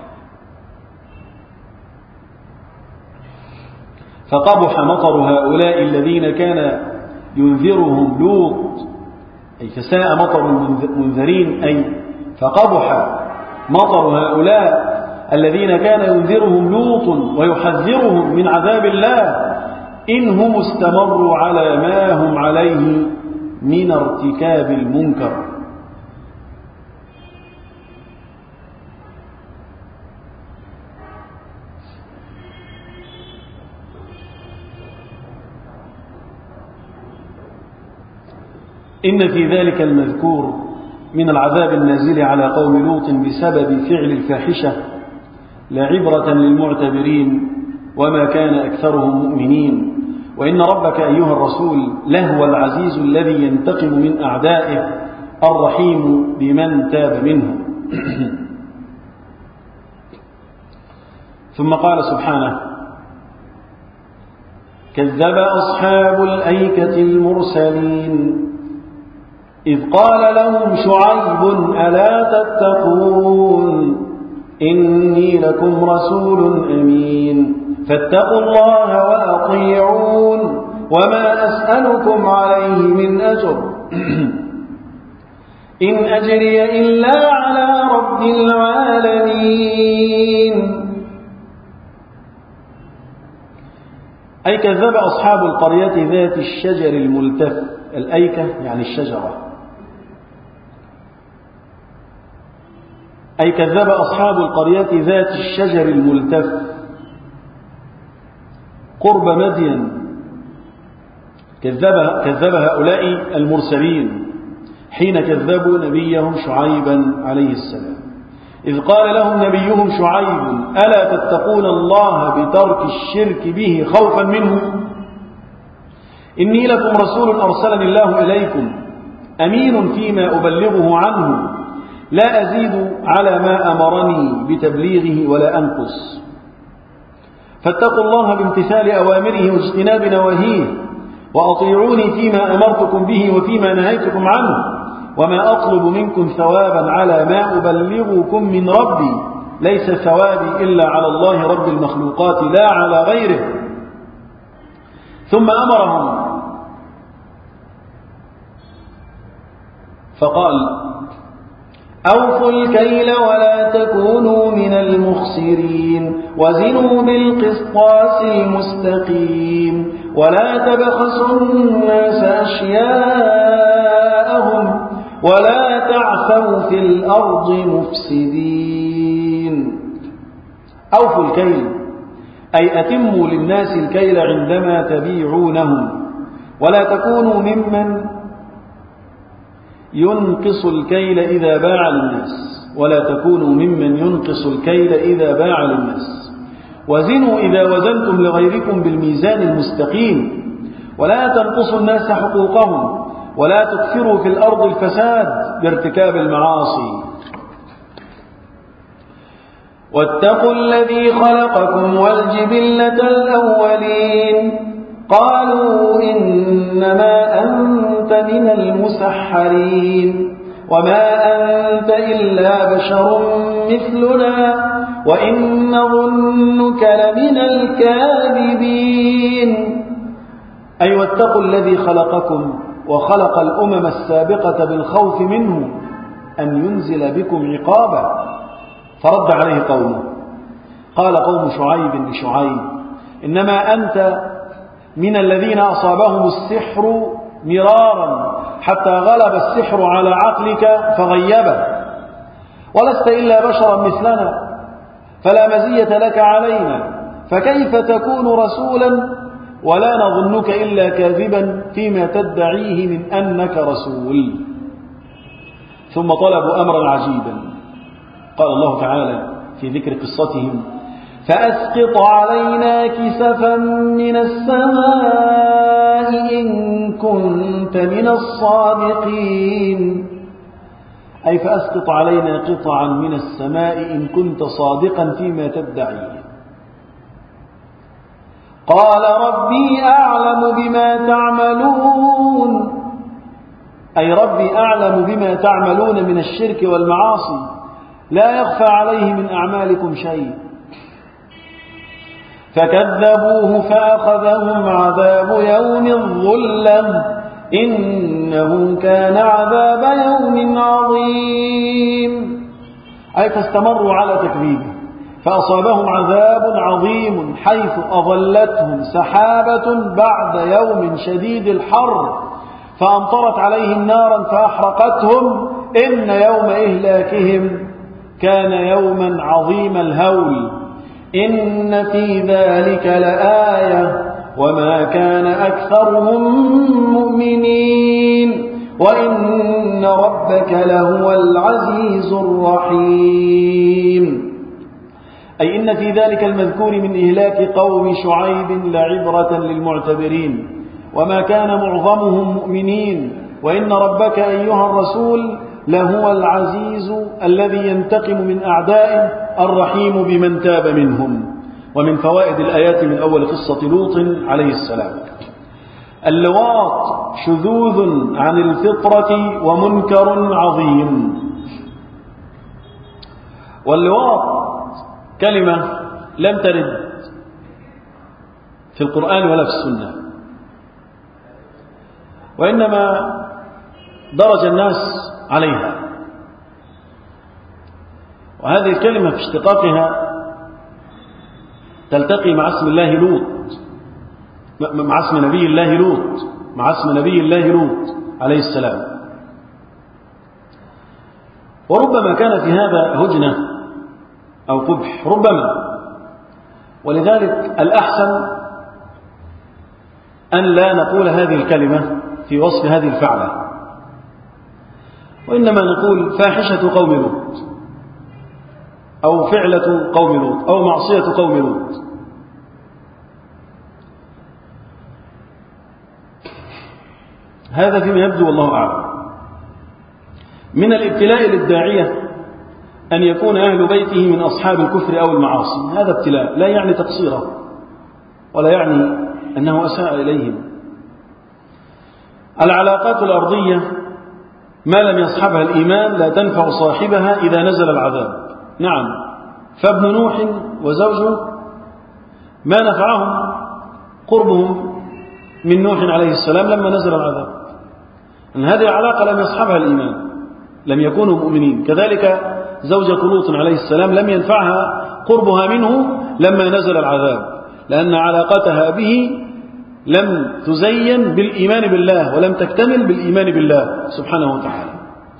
فقبح مطر هؤلاء الذين كان ينذرهم لوط أي فساء مطر المنذرين أي فقبح مطر هؤلاء الذين كان ينذرهم لوط ويحذرهم من عذاب الله إن هم استمروا على ما هم عليه من ارتكاب المنكر. إن في ذلك المذكور من العذاب النازل على قوم لوط بسبب فعل الفاحشة لعبرة للمعتبرين وما كان أكثرهم مؤمنين وإن ربك أيها الرسول لهو العزيز الذي ينتقم من أعدائه الرحيم بمن تاب منهم. ثم قال سبحانه كذب أصحاب الأيكة المرسلين إذ قال لهم شعيب ألا تتقون إني لكم رسول أمين فاتقوا الله وأطيعون وما أسألكم عليه من أجر إن أجري إلا على رب العالمين. أي كذب أصحاب القرية ذات الشجر الملتف. الأيكة يعني الشجرة. أي كذب أصحاب القرية ذات الشجر الملتف قرب مدين كذب, كذب هؤلاء المرسلين حين كذبوا نبيهم شعيبا عليه السلام إذ قال لهم نبيهم شعيب ألا تتقون الله بترك الشرك به خوفا منه إني لكم رسول أرسلني الله إليكم أمين فيما أبلغه عنه لا أزيد على ما أمرني بتبليغه ولا أنقص فاتقوا الله بامتثال أوامره واجتناب نواهيه وأطيعوني فيما أمرتكم به وفيما نهيتكم عنه وما أطلب منكم ثوابا على ما أبلغكم من ربي ليس ثوابي إلا على الله رب المخلوقات لا على غيره. ثم أمرهم فقال أوفوا الكيل ولا تكونوا من المخسرين وزنوا بالقسطاس المستقيم ولا تبخسوا الناس أشياءهم ولا تعثوا في الأرض مفسدين. أوفوا الكيل أي أتموا للناس الكيل عندما تبيعونهم ولا تكونوا ممن ينقص الكيل إذا باع للناس ولا تكونوا ممن ينقص الكيل إذا باع للناس وزنوا إذا وزنتم لغيركم بالميزان المستقيم ولا تنقصوا الناس حقوقهم ولا تكثروا في الأرض الفساد بارتكاب المعاصي. واتقوا الذي خلقكم والجبلة الأولين قالوا إنما أنت من المسحرين وما أنت إلا بشر مثلنا وإن نظنك لمن الكاذبين. أي واتقوا الذي خلقكم وخلق الأمم السابقة بالخوف منه أن ينزل بكم عقابا. فرد عليه قومه، قال قوم شعيب لشعيب: إنما أنت من الذين أصابهم السحر مرارا حتى غلب السحر على عقلك فغيبه، ولست إلا بشرا مثلنا فلا مزية لك علينا، فكيف تكون رسولا ولا نظنك إلا كاذبا فيما تدعيه من أنك رسول. ثم طلبوا أمرا عجيبا، قال الله تعالى في ذكر قصتهم: فأسقط علينا كسفا من السماء إن كنت من الصادقين، أي فأسقط علينا قطعا من السماء إن كنت صادقا فيما تدعي. قال ربي أعلم بما تعملون، أي ربي أعلم بما تعملون من الشرك والمعاصي، لا يخفى عليه من أعمالكم شيء. فكذبوه فأخذهم عذاب يوم الظلة إنه كان عذاب يوم عظيم، أي فاستمروا على تكذيبه فأصابهم عذاب عظيم حيث أظلتهم سحابة بعد يوم شديد الحر فأمطرت عليهم نارا فأحرقتهم، إن يوم إهلاكهم كان يوما عظيم الهول، إن في ذلك لآية وما كان أكثرهم مؤمنين وإن ربك لهو العزيز الرحيم. أي إن في ذلك المذكور من إهلاك قوم شعيب لعبرة للمعتبرين، وما كان معظمهم مؤمنين، وإن ربك أيها الرسول لهو العزيز الذي ينتقم من أعدائه الرحيم بمن تاب منهم. ومن فوائد الآيات من أول قصة لوط عليه السلام: اللواط شذوذ عن الفطرة ومنكر عظيم. واللواط كلمة لم ترد في القرآن ولا في السنة، وإنما درج الناس عليها، وهذه الكلمة في اشتقاقها تلتقي مع اسم الله لوط، مع اسم نبي الله لوط مع اسم نبي الله لوط عليه السلام. وربما كان في هذا هجنة أو قبح، ربما، ولذلك الأحسن أن لا نقول هذه الكلمة في وصف هذه الفعلة، وإنما نقول فاحشة قوم لوط أو فعلة قوم لوط أو معصية قوم لوط. هذا فيما يبدو والله أعلم. من الابتلاء للداعية أن يكون أهل بيته من أصحاب الكفر أو المعاصي، هذا ابتلاء لا يعني تقصيره ولا يعني أنه أساء إليهم. العلاقات الأرضية ما لم يصحبها الإيمان لا تنفع صاحبها إذا نزل العذاب. نعم، فابن نوح وزوجه ما نفعهم قربهم من نوح عليه السلام لما نزل العذاب، أن هذه العلاقة لم يصحبها الإيمان، لم يكونوا مؤمنين. كذلك زوجة لوط عليه السلام لم ينفعها قربها منه لما نزل العذاب، لأن علاقتها به لم تزين بالإيمان بالله ولم تكتمل بالإيمان بالله سبحانه وتعالى.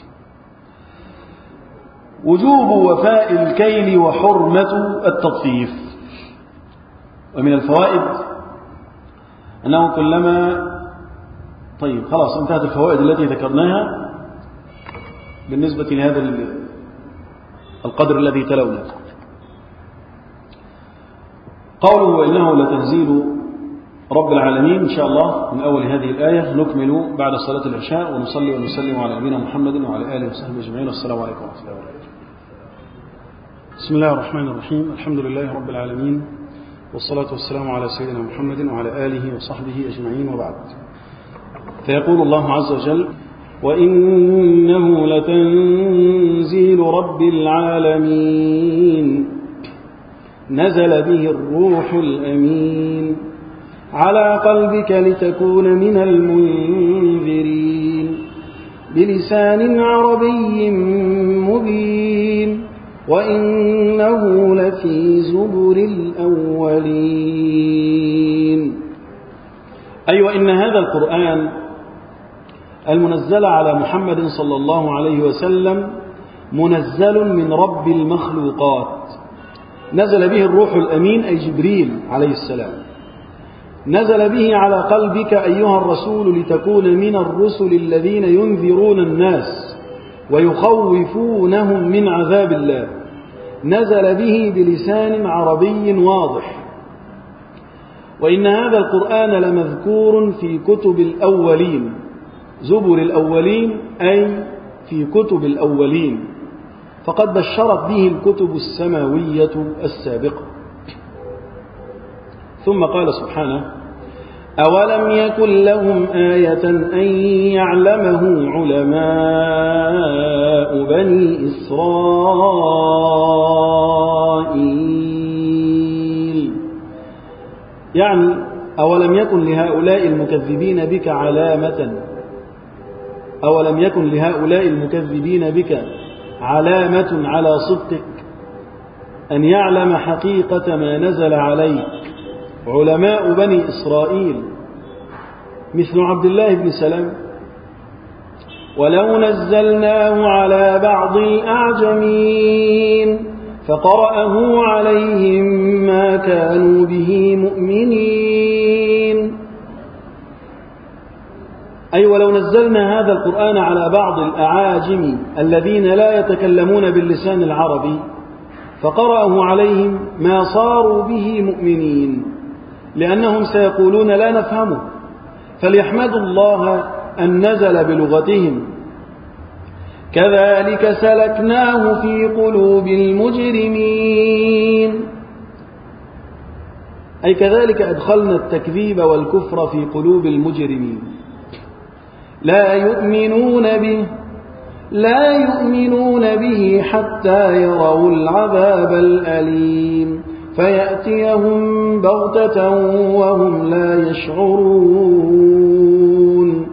وجوب وفاء الكيل وحرمة التطفيف. ومن الفوائد أنه كلما طيب خلاص انتهت الفوائد التي ذكرناها بالنسبة لهذا القدر الذي تلونه. قوله إنه لتنزيل رب العالمين إن شاء الله من أول هذه الآية نكمل بعد صلاة العشاء، ونصلي ونسلم على نبينا محمد وعلى آله وصحبه أجمعين، والسلام عليكم ورحمة الله وبركاته. بسم الله الرحمن الرحيم، الحمد لله رب العالمين، والصلاة والسلام على سيدنا محمد وعلى آله وصحبه أجمعين، وبعد. فيقول الله عز وجل: وإنه لتنزيل رب العالمين نزل به الروح الأمين على قلبك لتكون من المنذرين بلسان عربي مبين وإنه لفي زبر الأولين. أي أيوة إن هذا القرآن المنزل على محمد صلى الله عليه وسلم منزل من رب المخلوقات، نزل به الروح الأمين أي جبريل عليه السلام، نزل به على قلبك أيها الرسول لتكون من الرسل الذين ينذرون الناس ويخوفونهم من عذاب الله، نزل به بلسان عربي واضح. وإن هذا القرآن لمذكور في كتب الأولين، زبر الأولين أي في كتب الأولين، فقد بشرت به الكتب السماوية السابقة. ثم قال سبحانه: أولم يكن لهم آية أن يعلمه علماء بني إسرائيل. يعني أولم يكن لهؤلاء المكذبين بك علامة أولم يكن لهؤلاء المكذبين بك علامة على صدقك أن يعلم حقيقة ما نزل عليك علماء بني إسرائيل مثل عبد الله بن سلام؟ ولو نزلناه على بعض الأعجمين فقرأه عليهم ما كانوا به مؤمنين. أي ولو نزلنا هذا القرآن على بعض الأعاجم الذين لا يتكلمون باللسان العربي فقرأه عليهم ما صاروا به مؤمنين، لأنهم سيقولون لا نفهمه، فليحمدوا الله أن نزل بلغتهم. كذلك سلكناه في قلوب المجرمين. أي كذلك أدخلنا التكذيب والكفر في قلوب المجرمين، لا يؤمنون به لا يؤمنون به حتى يروا العذاب الأليم فيأتيهم بغتة وهم لا يشعرون.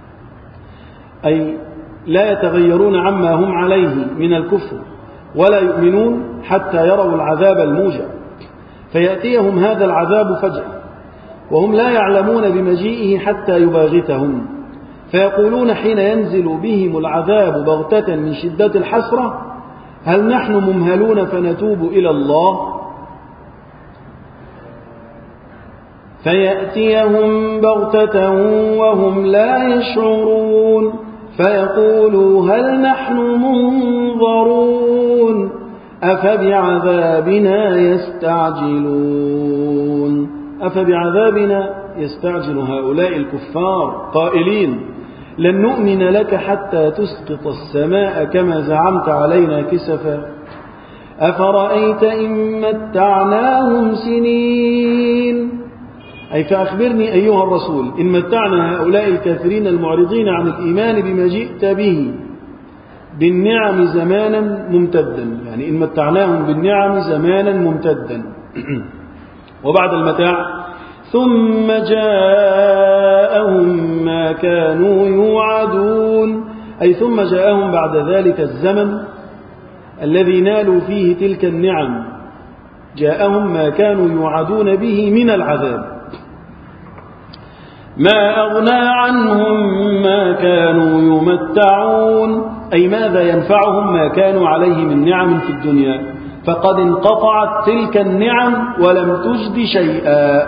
أي لا يتغيرون عما هم عليه من الكفر ولا يؤمنون حتى يروا العذاب الموجع، فيأتيهم هذا العذاب فجأة وهم لا يعلمون بمجيئه حتى يباغتهم، فيقولون حين ينزل بهم العذاب بغتة من شدة الحسرة: هل نحن ممهلون فنتوب إلى الله؟ فيأتيهم بغتة وهم لا يشعرون فيقولوا هل نحن منظرون أفبعذابنا يستعجلون. أفبعذابنا يستعجل هؤلاء الكفار قائلين: لن نؤمن لك حتى تسقط السماء كما زعمت علينا كسفا أفرأيت إن متعناهم سنين. أي فأخبرني أيها الرسول إن متعنا هؤلاء الكافرين المعرضين عن الإيمان بما جئت به بالنعم زمانا ممتدا، يعني إن متعناهم بالنعم زمانا ممتدا وبعد المتاع ثم جاءهم ما كانوا يوعدون. أي ثم جاءهم بعد ذلك الزمن الذي نالوا فيه تلك النعم، جاءهم ما كانوا يوعدون به من العذاب. ما أغنى عنهم ما كانوا يمتعون. أي ماذا ينفعهم ما كانوا عليه من نعم في الدنيا، فقد انقطعت تلك النعم ولم تجد شيئا.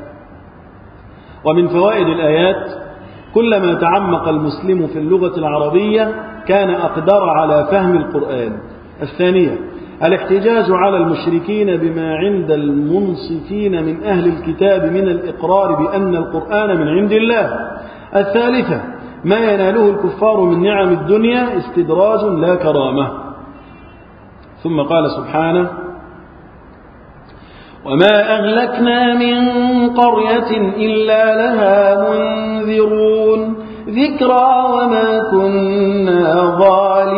ومن فوائد الآيات كلما تعمق المسلم في اللغة العربية كان أقدر على فهم القرآن. الثانية الاحتجاج على المشركين بما عند المنصفين من أهل الكتاب من الإقرار بأن القرآن من عند الله. الثالثة ما يناله الكفار من نعم الدنيا استدراج لا كرامة. ثم قال سبحانه: وما أهلكنا من قرية إلا لها منذرون ذكرى وما كنا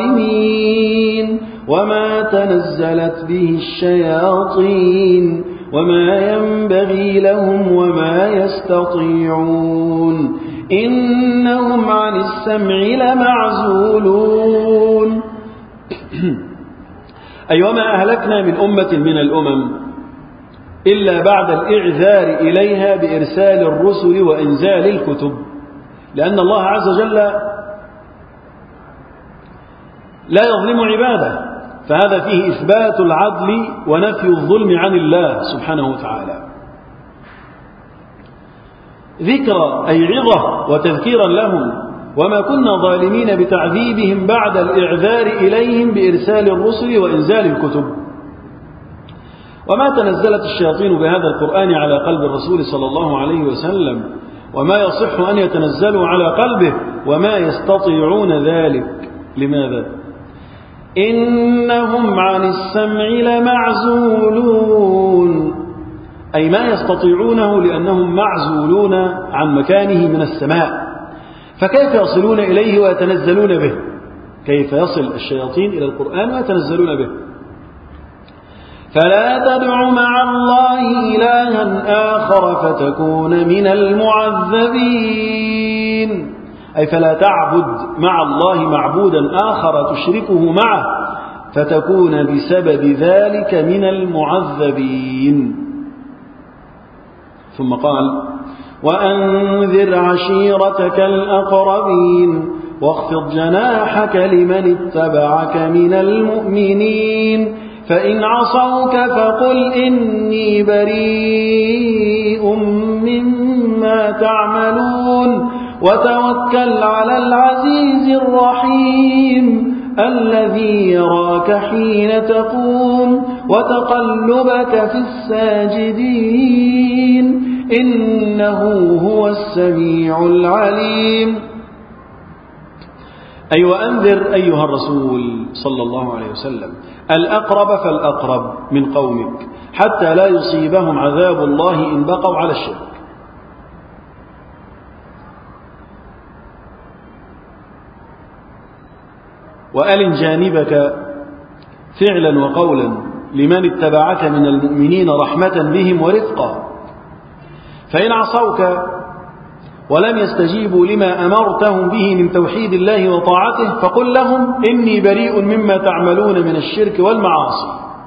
ظالمين وما تنزلت به الشياطين وما ينبغي لهم وما يستطيعون إنهم عن السمع لمعزولون. أي وما أهلكنا من أمة من الأمم إلا بعد الإعذار إليها بإرسال الرسل وإنزال الكتب، لأن الله عز وجل لا يظلم عباده، فهذا فيه إثبات العدل ونفي الظلم عن الله سبحانه وتعالى. ذكرى أي عظة وتذكيرا لهم، وما كنا ظالمين بتعذيبهم بعد الإعذار إليهم بإرسال الرسل وإنزال الكتب. وما تنزلت الشياطين بهذا القرآن على قلب الرسول صلى الله عليه وسلم، وما يصح أن يتنزلوا على قلبه، وما يستطيعون ذلك. لماذا؟ إنهم عن السمع لمعزولون، أي ما يستطيعونه لأنهم معزولون عن مكانه من السماء، فكيف يصلون إليه ويتنزلون به؟ كيف يصل الشياطين إلى القرآن ويتنزلون به؟ فلا تدع مع الله إلها آخر فتكون من المعذبين، أي فلا تعبد مع الله معبودا آخر تشركه معه فتكون بسبب ذلك من المعذبين. ثم قال: وأنذر عشيرتك الأقربين واخفض جناحك لمن اتبعك من المؤمنين فإن عصوك فقل إني بريء مما تعملون وتوكل على العزيز الرحيم الذي يراك حين تقوم وتقلبك في الساجدين إنه هو السميع العليم. أي وأنذر أيها الرسول صلى الله عليه وسلم الأقرب فالأقرب من قومك حتى لا يصيبهم عذاب الله إن بقوا على الشرك. وألن جانبك فعلا وقولا لمن اتبعك من المؤمنين رحمة بهم ورفقا، فإن عصوك ولم يستجيبوا لما أمرتهم به من توحيد الله وطاعته فقل لهم إني بريء مما تعملون من الشرك والمعاصي،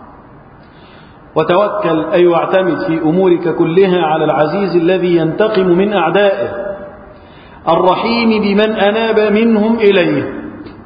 وتوكل أي واعتمد في أمورك كلها على العزيز الذي ينتقم من أعدائه الرحيم بمن أناب منهم إليه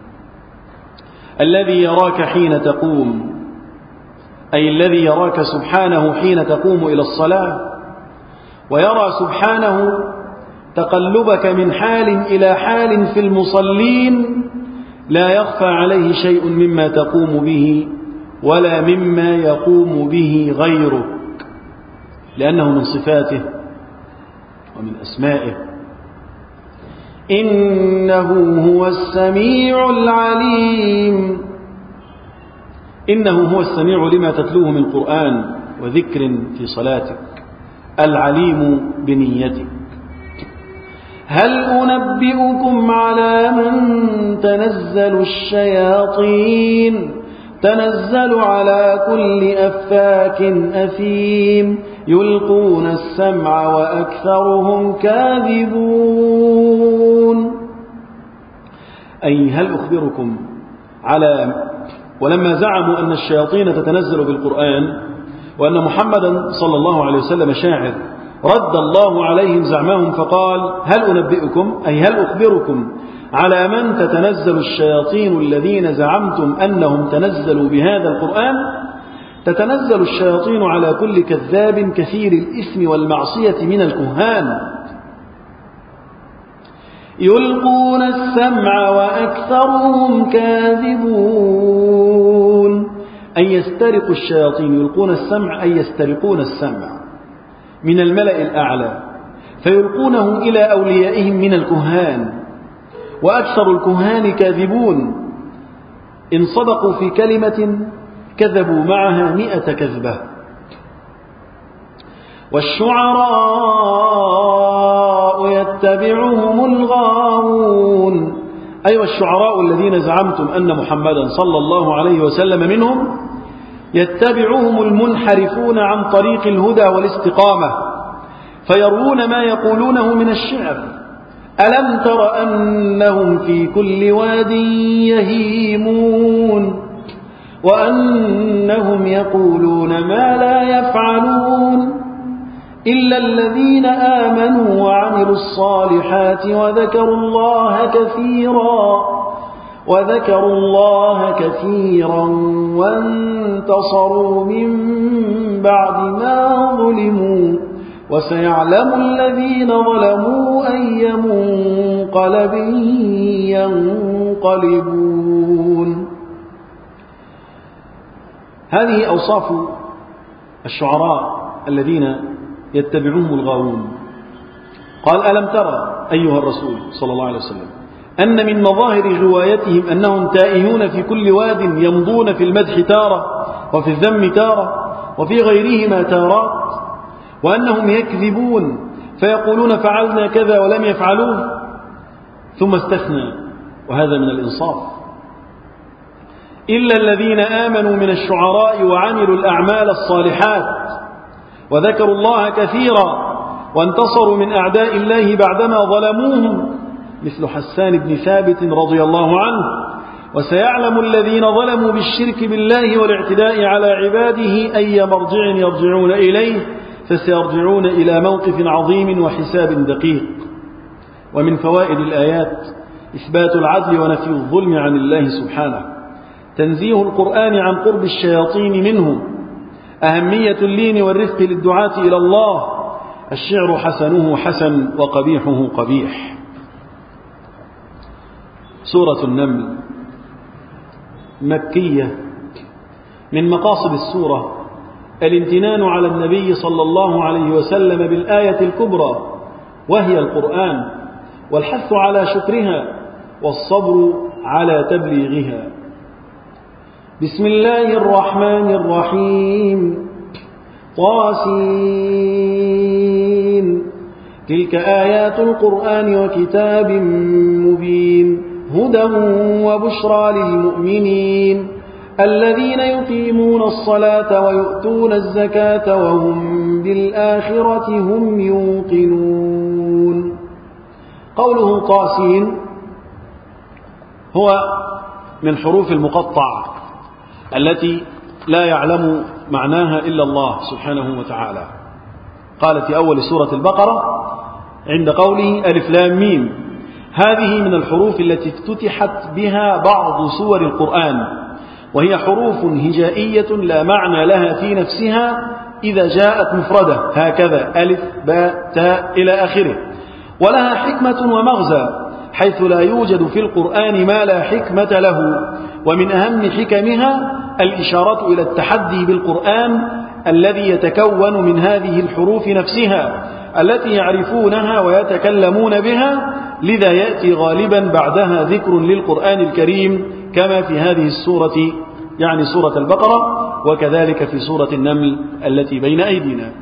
الذي يراك حين تقوم، أي الذي يراك سبحانه حين تقوم إلى الصلاة، ويرى سبحانه تقلبك من حال إلى حال في المصلين لا يخفى عليه شيء مما تقوم به ولا مما يقوم به غيرك، لأنه من صفاته ومن أسمائه. إنه هو السميع العليم، إنه هو السميع لما تتلوه من قرآن وذكر في صلاتك، العليم بنيتك. هل أنبئكم على من تنزل الشياطين؟ تنزل على كل أفاك أثيم يلقون السمع وأكثرهم كاذبون. أي هل أخبركم على، ولما زعموا أن الشياطين تتنزل بالقرآن وأن محمدا صلى الله عليه وسلم شاعر، رد الله عليهم زعمهم فقال: هل أنبئكم أي هل أخبركم على من تتنزل الشياطين الذين زعمتم أنهم تنزلوا بهذا القرآن؟ تتنزل الشياطين على كل كذاب كثير الإثم والمعصية من الكهان يلقون السمع وأكثرهم كاذبون. أن يسترق الشياطين يلقون السمع أي يسترقون السمع من الملأ الأعلى فيلقونه إلى أوليائهم من الكهان، وأكثر الكهان كاذبون، إن صدقوا في كلمة كذبوا معها مئة كذبة. والشعراء يتبعهم الغاوون، أي والشعراء الذين زعمتم أن محمدا صلى الله عليه وسلم منهم يتبعهم المنحرفون عن طريق الهدى والاستقامة فيروون ما يقولونه من الشعر. ألم تر أنهم في كل واد يهيمون وأنهم يقولون ما لا يفعلون إلا الذين آمنوا وعملوا الصالحات وذكروا الله كثيرا وذكروا الله كثيرا وانتصروا من بعد ما ظلموا وسيعلم الذين ظلموا أي منقلب ينقلبون. هذه أوصاف الشعراء الذين يتبعهم الغاوون. قال ألم ترى أيها الرسول صلى الله عليه وسلم أن من مظاهر غوايتهم أنهم تائهون في كل واد يمضون في المدح تارة وفي الذم تارة وفي غيرهما تارات، وأنهم يكذبون فيقولون فعلنا كذا ولم يفعلوه، ثم استثنى وهذا من الإنصاف إلا الذين آمنوا من الشعراء وعملوا الأعمال الصالحات وذكروا الله كثيرا وانتصروا من أعداء الله بعدما ظلموهم مثل حسان بن ثابت رضي الله عنه. وسيعلم الذين ظلموا بالشرك بالله والاعتداء على عباده أي مرجع يرجعون إليه فسيرجعون إلى موقف عظيم وحساب دقيق. ومن فوائد الآيات إثبات العدل ونفي الظلم عن الله سبحانه، تنزيه القرآن عن قرب الشياطين منه، أهمية اللين والرفق للدعاة إلى الله، الشعر حسنه حسن وقبيحه قبيح. سورة النمل مكية. من مقاصد السورة الامتنان على النبي صلى الله عليه وسلم بالآية الكبرى وهي القرآن، والحث على شكرها والصبر على تبليغها. بسم الله الرحمن الرحيم. طاسين. تلك آيات القرآن وكتاب مبين هدى وبشرى للمؤمنين الذين يقيمون الصلاة ويؤتون الزكاة وهم بالآخرة هم يوقنون. قوله طاسين هو من حروف المقطع التي لا يعلم معناها إلا الله سبحانه وتعالى. قال في أول سورة البقرة عند قوله ألف لام ميم، هذه من الحروف التي افتتحت بها بعض سور القرآن، وهي حروف هجائية لا معنى لها في نفسها إذا جاءت مفردة هكذا ألف باء تاء إلى آخره، ولها حكمة ومغزى حيث لا يوجد في القرآن ما لا حكمة له. ومن أهم حكمها الإشارة إلى التحدي بالقرآن الذي يتكون من هذه الحروف نفسها التي يعرفونها ويتكلمون بها، لذا يأتي غالبا بعدها ذكر للقرآن الكريم كما في هذه السورة يعني سورة البقرة، وكذلك في سورة النمل التي بين أيدينا.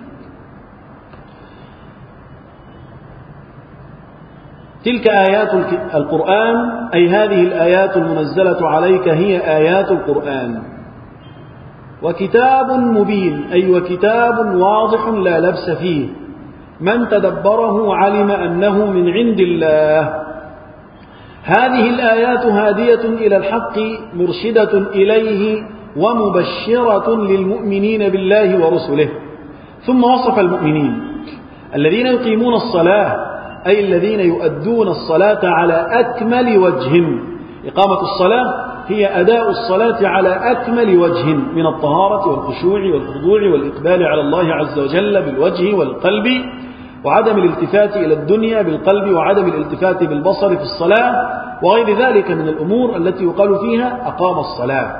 تلك آيات القرآن أي هذه الآيات المنزلة عليك هي آيات القرآن. وكتاب مبين أي وكتاب واضح لا لبس فيه، من تدبره علم أنه من عند الله. هذه الآيات هادية إلى الحق مرشدة إليه ومبشرة للمؤمنين بالله ورسله. ثم وصف المؤمنين الذين يقيمون الصلاة أي الذين يؤدون الصلاة على أكمل وجه. إقامة الصلاة هي أداء الصلاة على أكمل وجه من الطهارة والخشوع والخضوع والإقبال على الله عز وجل بالوجه والقلب، وعدم الالتفات إلى الدنيا بالقلب، وعدم الالتفات بالبصر في الصلاة، وغير ذلك من الأمور التي يقال فيها أقام الصلاة.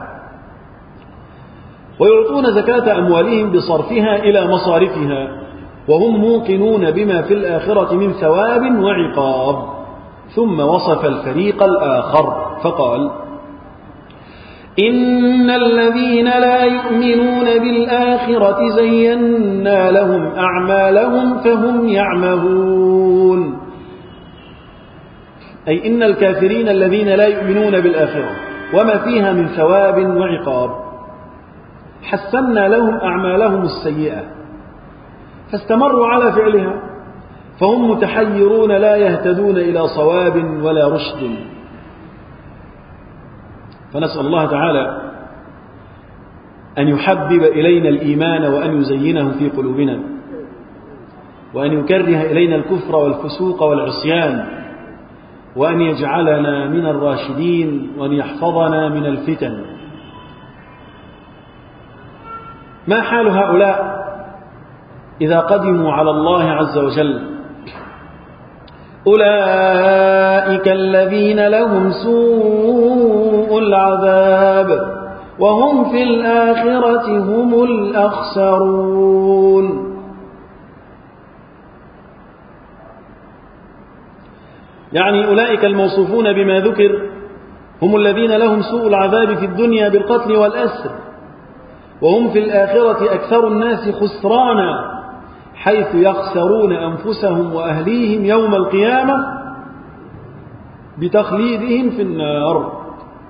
ويعطون زكاة أموالهم بصرفها إلى مصارفها، وهم موقنون بما في الآخرة من ثواب وعقاب. ثم وصف الفريق الآخر فقال: إن الذين لا يؤمنون بالآخرة زينا لهم أعمالهم فهم يعمهون. أي إن الكافرين الذين لا يؤمنون بالآخرة وما فيها من ثواب وعقاب حسنا لهم أعمالهم السيئة فاستمروا على فعلها، فهم متحيرون لا يهتدون إلى صواب ولا رشد. فنسأل الله تعالى أن يحبب إلينا الإيمان وأن يزينه في قلوبنا، وأن يكره إلينا الكفر والفسوق والعصيان، وأن يجعلنا من الراشدين، وأن يحفظنا من الفتن. ما حال هؤلاء إذا قدموا على الله عز وجل؟ أولئك الذين لهم سوء العذاب وهم في الآخرة هم الأخسرون. يعني أولئك الموصوفون بما ذكر هم الذين لهم سوء العذاب في الدنيا بالقتل والأسر، وهم في الآخرة أكثر الناس خسرانا، حيث يخسرون أنفسهم وأهليهم يوم القيامة بتخليدهم في النار.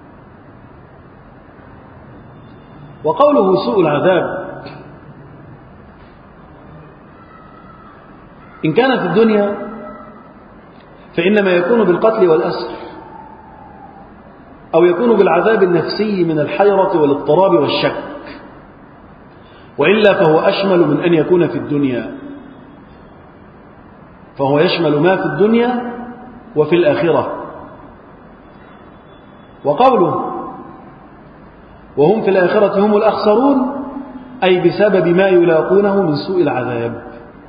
وقوله سوء العذاب إن كان في الدنيا فإنما يكون بالقتل والأسر، أو يكون بالعذاب النفسي من الحيرة والاضطراب والشك، وإلا فهو أشمل من أن يكون في الدنيا، فهو يشمل ما في الدنيا وفي الآخرة. وقوله وهم في الآخرة هم الأخسرون أي بسبب ما يلاقونه من سوء العذاب.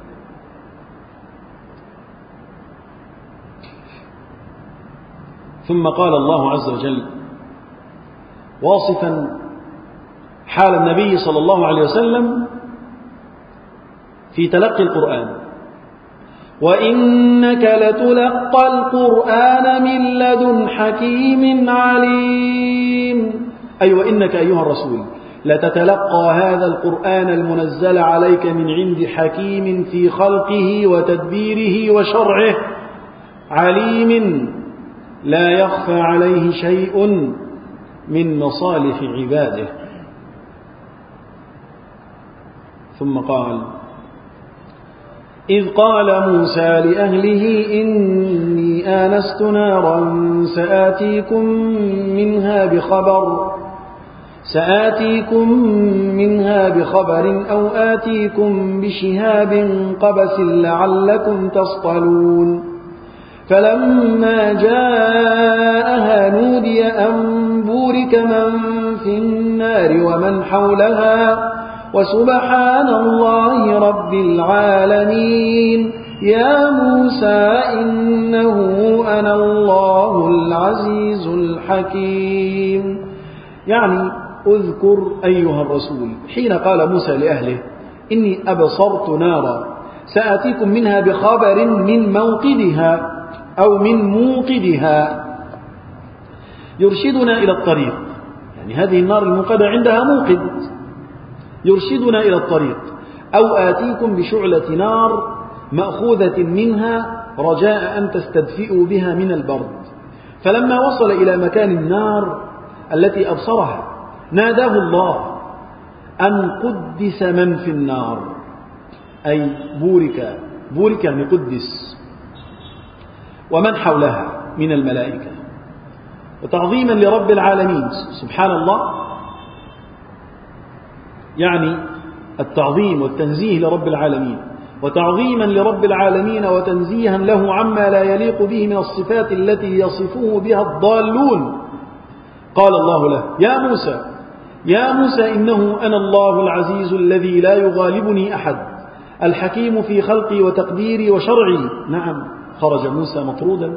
ثم قال الله عز وجل واصفا حال النبي صلى الله عليه وسلم في تلقي القرآن: وإنك لتلقى القرآن من لدن حكيم عليم. أي وإنك أيها الرسول لتتلقى هذا القرآن المنزل عليك من عند حكيم في خلقه وتدبيره وشرعه، عليم لا يخفى عليه شيء من مصالح عباده. ثم قال: إذ قال موسى لأهله إني آنست نارا سآتيكم منها بخبر سآتيكم منها بخبر أو آتيكم بشهاب قبس لعلكم تصطلون. فلما جاءها نودي أن بورك من في النار ومن حولها وسبحان الله رب العالمين يا موسى إنه أنا الله العزيز الحكيم. يعني اذكر أيها الرسول حين قال موسى لأهله إني أبصرت نارا سآتيكم منها بخبر من موقدها أو من موقدها يرشدنا إلى الطريق. يعني هذه النار الموقدة عندها موقد يرشدنا إلى الطريق. أو آتيكم بشعلة نار مأخوذة منها رجاء أن تستدفئوا بها من البرد. فلما وصل إلى مكان النار التي أبصرها ناداه الله أن قدس من في النار، أي بورك بورك يعني قدس، ومن حولها من الملائكة، وتعظيما لرب العالمين. سبحان الله يعني التعظيم والتنزيه لرب العالمين، وتعظيما لرب العالمين وتنزيها له عما لا يليق به من الصفات التي يصفه بها الضالون. قال الله له: يا موسى يا موسى إنه أنا الله العزيز الذي لا يغالبني أحد، الحكيم في خلقي وتقديري وشرعي. نعم، خرج موسى مطرودا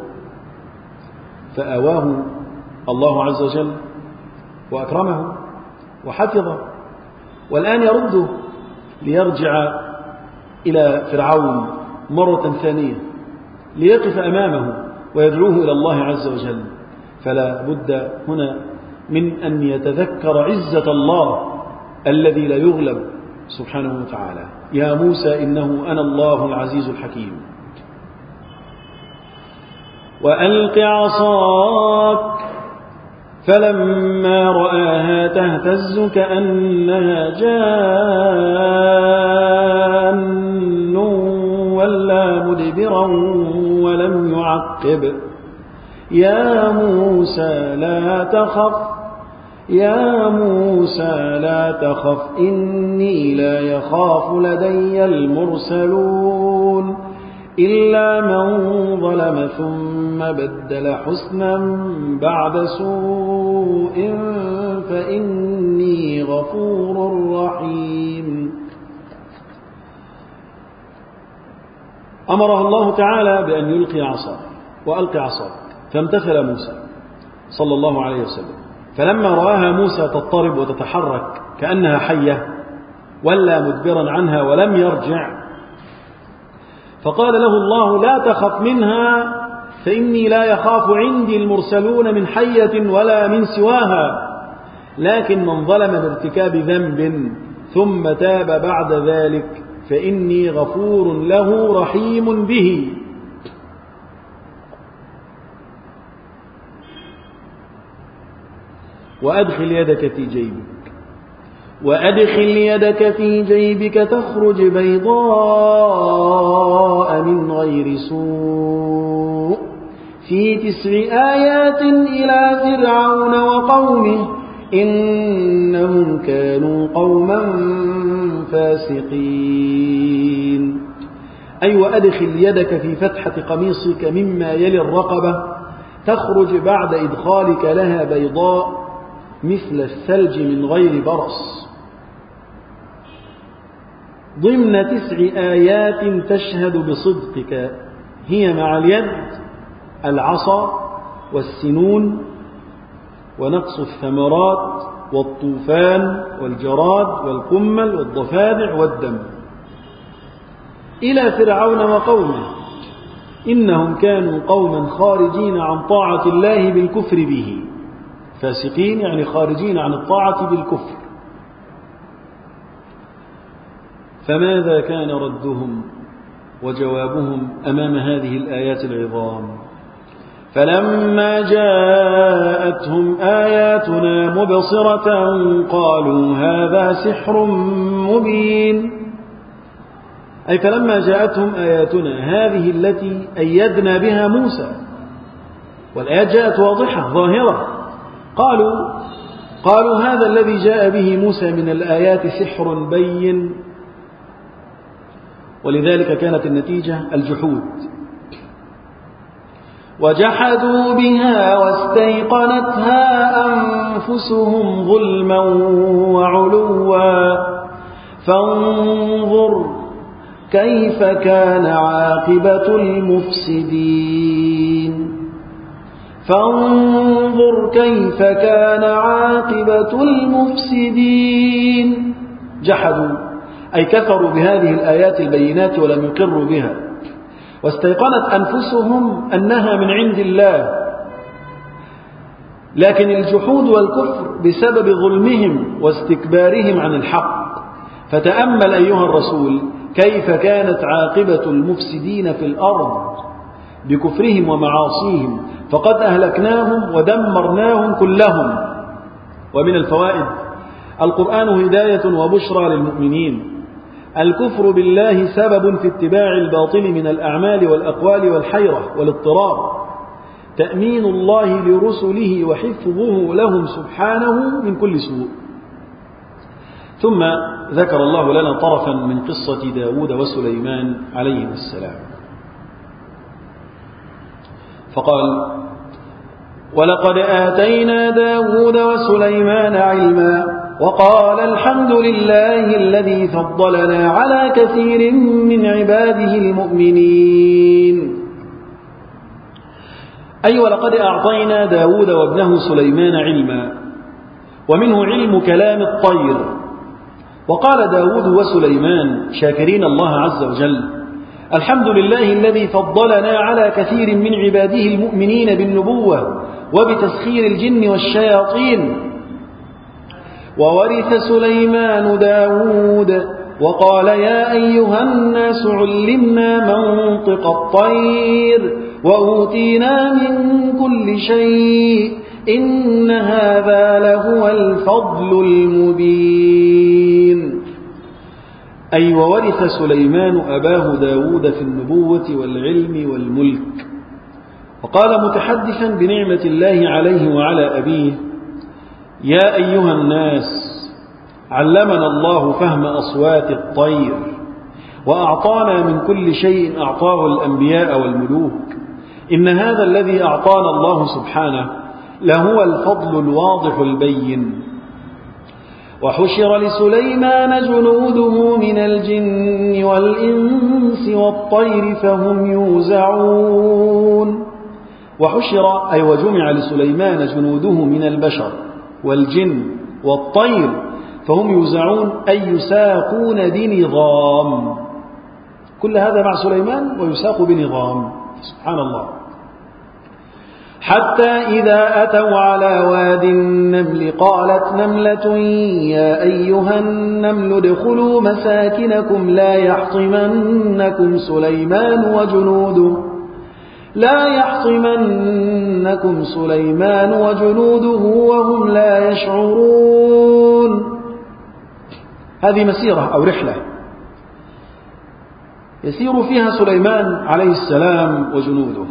فآواه الله عز وجل وأكرمه وحفظه، والآن يرده ليرجع إلى فرعون مرة ثانية ليقف أمامه ويدعوه إلى الله عز وجل. فلا بد هنا من أن يتذكر عزة الله الذي لا يغلب سبحانه وتعالى. يا موسى إنه أنا الله العزيز الحكيم. وألق عصاك فلما رآها تهتز كأنها جان ولا مدبرا ولم يعقب يا موسى لا تخف يا موسى لا تخف إني لا يخاف لدي المرسلون إلا من ظلم ثم بدل حسنا بعد سوء فإني غفور رحيم. أمره الله تعالى بأن يلقي عصاه وألقي عصاه، فامتثل موسى صلى الله عليه وسلم. فلما رآها موسى تضطرب وتتحرك كأنها حية ولا مدبرا عنها ولم يرجع، فقال له الله لا تخف منها فإني لا يخاف عندي المرسلون من حية ولا من سواها، لكن من ظلم بارتكاب ذنب ثم تاب بعد ذلك فإني غفور له رحيم به. وأدخل يدك في جيبك وأدخل يدك في جيبك تخرج بيضاء من غير سوء في تسع آيات إلى فرعون وقومه إنهم كانوا قوما فاسقين. أي وأدخل يدك في فتحة قميصك مما يلي الرقبة تخرج بعد إدخالك لها بيضاء مثل الثلج من غير برص ضمن تسع آيات تشهد بصدقك، هي مع اليد العصا والسنون ونقص الثمرات والطوفان والجراد والقمل والضفادع والدم. إلى فرعون وقومه إنهم كانوا قوما خارجين عن طاعة الله بالكفر به، فاسقين يعني خارجين عن الطاعة بالكفر. فماذا كان ردهم وجوابهم أمام هذه الآيات العظام؟ فلما جاءتهم آياتنا مبصرة قالوا هذا سحر مبين. أي فلما جاءتهم آياتنا هذه التي أيدنا بها موسى، والآيات جاءت واضحة ظاهرة، قالوا قالوا هذا الذي جاء به موسى من الآيات سحر بين. ولذلك كانت النتيجة الجحود. وجحدوا بها واستيقنتها أنفسهم ظلما وعلوا فانظر كيف كان عاقبة المفسدين فانظر كيف كان عاقبة المفسدين. جحدوا أي كفروا بهذه الآيات البينات ولم يقروا بها، واستيقنت أنفسهم أنها من عند الله، لكن الجحود والكفر بسبب ظلمهم واستكبارهم عن الحق. فتأمل أيها الرسول كيف كانت عاقبة المفسدين في الأرض بكفرهم ومعاصيهم، فقد أهلكناهم ودمرناهم كلهم. ومن الفوائد: القرآن هداية وبشرى للمؤمنين. الكفر بالله سبب في اتباع الباطل من الأعمال والأقوال والحيرة والاضطراب. تأمين الله لرسله وحفظه لهم سبحانه من كل سوء. ثم ذكر الله لنا طرفا من قصة داود وسليمان عليهم السلام، فقال: ولقد آتينا داود وسليمان علما وقال الحمد لله الذي فضلنا على كثير من عباده المؤمنين. أي ولقد أعطينا داود وابنه سليمان علما، ومنه علم كلام الطير. وقال داود وسليمان شاكرين الله عز وجل: الحمد لله الذي فضلنا على كثير من عباده المؤمنين بالنبوة وبتسخير الجن والشياطين. وورث سليمان داود وقال: يا أيها الناس علمنا منطق الطير وأوتينا من كل شيء إن هذا لهو الفضل المبين. أي وورث سليمان أباه داود في النبوة والعلم والملك. وقال متحدثا بنعمة الله عليه وعلى أبيه: يا أيها الناس، علمنا الله فهم أصوات الطير، وأعطانا من كل شيء أعطاه الأنبياء والملوك. إن هذا الذي أعطانا الله سبحانه لهو الفضل الواضح البين. وحشر لسليمان جنوده من الجن والإنس والطير فهم يوزعون. وحشر أي وجمع لسليمان جنوده من البشر والجن والطير فهم يوزعون أي يساقون بنظام. كل هذا مع سليمان ويساق بنظام، سبحان الله. حتى إذا أتوا على واد النمل قالت نملة يا أيها النمل ادخلوا مساكنكم لا يحطمنكم سليمان وجنوده لا يحطمنكم سليمان وجنوده وهم لا يشعرون. هذه مسيرة أو رحلة يسير فيها سليمان عليه السلام وجنوده،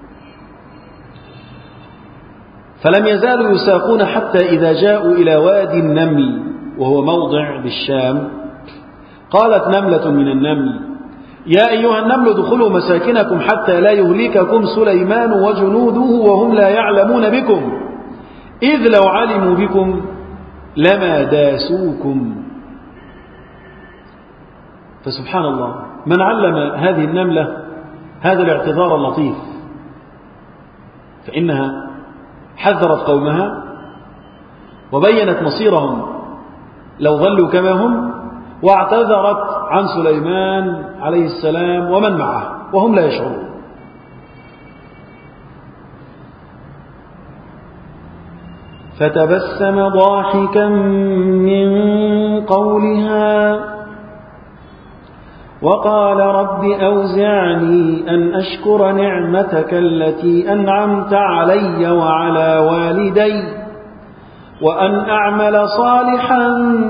فلم يزالوا يساقون حتى إذا جاءوا إلى وادي النمل وهو موضع بالشام. قالت نملة من النمل يا أيها النمل ادخلوا مساكنكم حتى لا يهلككم سليمان وجنوده وهم لا يعلمون بكم إذ لو علموا بكم لما داسوكم. فسبحان الله، من علم هذه النملة هذا الاعتذار اللطيف، فإنها حذرت قومها وبينت مصيرهم لو ظلوا كما هم، واعتذرت عن سليمان عليه السلام ومن معه وهم لا يشعرون. فتبسم ضاحكا من قولها وقال رب أوزعني أن أشكر نعمتك التي أنعمت علي وعلى والدي وأن أعمل صالحا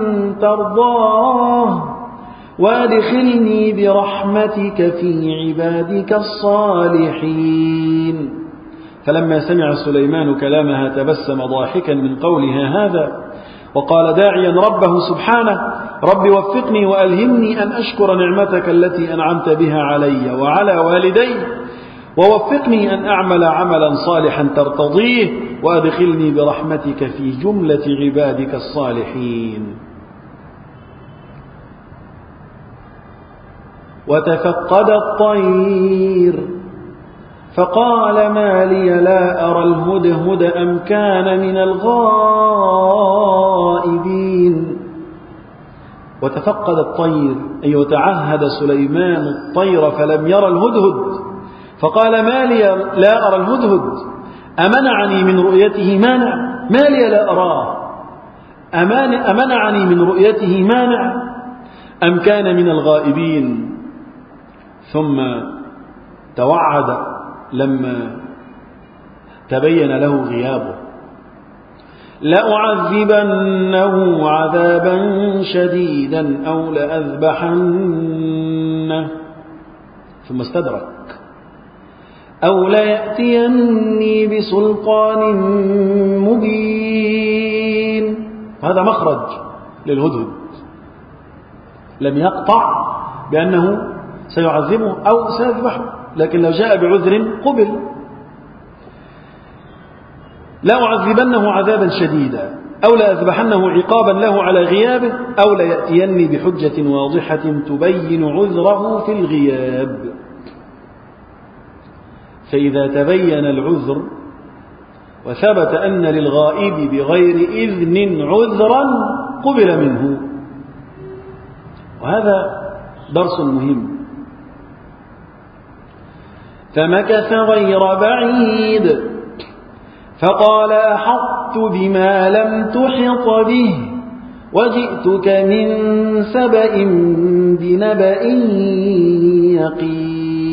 ترضاه وادخلني برحمتك في عبادك الصالحين. فلما سمع سليمان كلامها تبسم ضاحكا من قولها هذا وقال داعيا ربه سبحانه رب وفقني وألهمني أن أشكر نعمتك التي أنعمت بها علي وعلى والدي ووفقني أن أعمل عملا صالحا ترتضيه وأدخلني برحمتك في جملة عبادك الصالحين. وتفقد الطير فقال ما لي لا أرى الهدهد أم كان من الغائبين. وتفقد الطير أي وتعهد سليمان الطير فلم يرى الهدهد، فقال ما لي لا أرى الهدهد أمنعني من رؤيته مانع ما لي لا أراه أمنعني من رؤيته مانع أم كان من الغائبين. ثم توعد لما تبين له غيابه لأعذبنه عذابا شديدا أو لأذبحنه ثم استدرك أو ليأتيني بسلطان مبين. هذا مخرج للهدهد، لم يقطع بأنه سيعذبه أو سيذبحه، لكن لو جاء بعذر قبل. لا أعذبنه عذابا شديدا أو لأذبحنه عقابا له على غيابه أو ليأتيني بحجة واضحة تبين عذره في الغياب. فإذا تبين العذر وثبت أن للغائب بغير إذن عذرا قبل منه. وهذا درس مهم. فمكث غير بعيد فقال أحطت بما لم تحط به وجئتك من سبأ بنبأ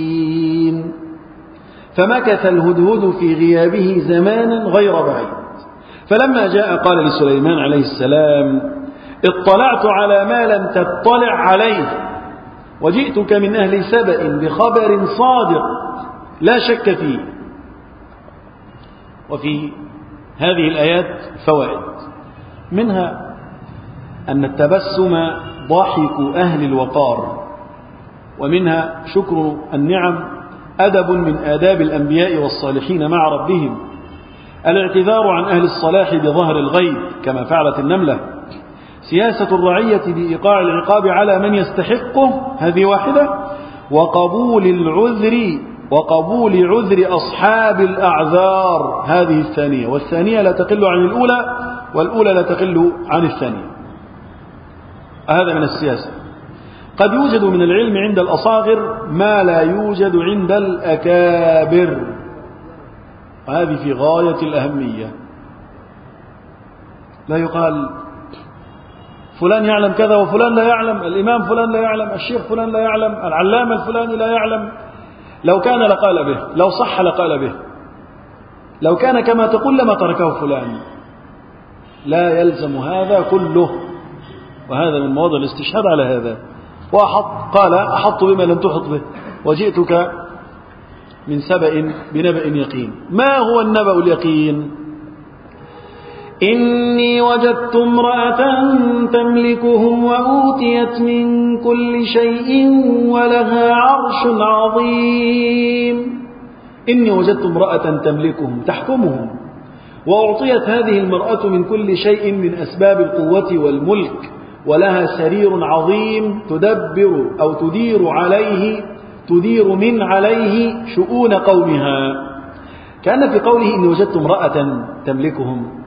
يقين. فمكث الهدهد في غيابه زمانا غير بعيد، فلما جاء قال لسليمان عليه السلام اطلعت على ما لم تطلع عليه وجئتك من أهل سبأ بخبر صادق لا شك فيه. وفي هذه الآيات فوائد، منها أن التبسم ضاحك أهل الوقار، ومنها شكر النعم أدب من آداب الأنبياء والصالحين مع ربهم، الاعتذار عن أهل الصلاح بظهر الغيب كما فعلت النملة، سياسة الرعية بإيقاع العقاب على من يستحقه، هذه واحدة، وقبول العذر وقبول عذر أصحاب الأعذار، هذه الثانية، والثانية لا تقل عن الأولى والأولى لا تقل عن الثانية. هذا من السياسة. قد يوجد من العلم عند الأصاغر ما لا يوجد عند الأكابر، وهذه في غاية الأهمية. لا يقال فلان يعلم كذا وفلان لا يعلم، الإمام فلان لا يعلم، الشيخ فلان لا يعلم، العلامة الفلاني لا يعلم. لو كان لقال به، لو صح لقال به، لو كان كما تقول لما تركه فلان. لا يلزم هذا كله، وهذا من مواضع الاستشهاد على هذا. وأحط قال أحط بما لم تحط به وجئتك من سبأ بنبأ يقين. ما هو النبأ اليقين؟ إني وجدت امرأة تملكهم وأوتيت من كل شيء ولها عرش عظيم. إني وجدت امرأة تملكهم تحكمهم، وأعطيت هذه المرأة من كل شيء من أسباب القوة والملك، ولها سرير عظيم تدبر أو تدير عليه تدير من عليه شؤون قومها. كان في قوله إني وجدت امرأة تملكهم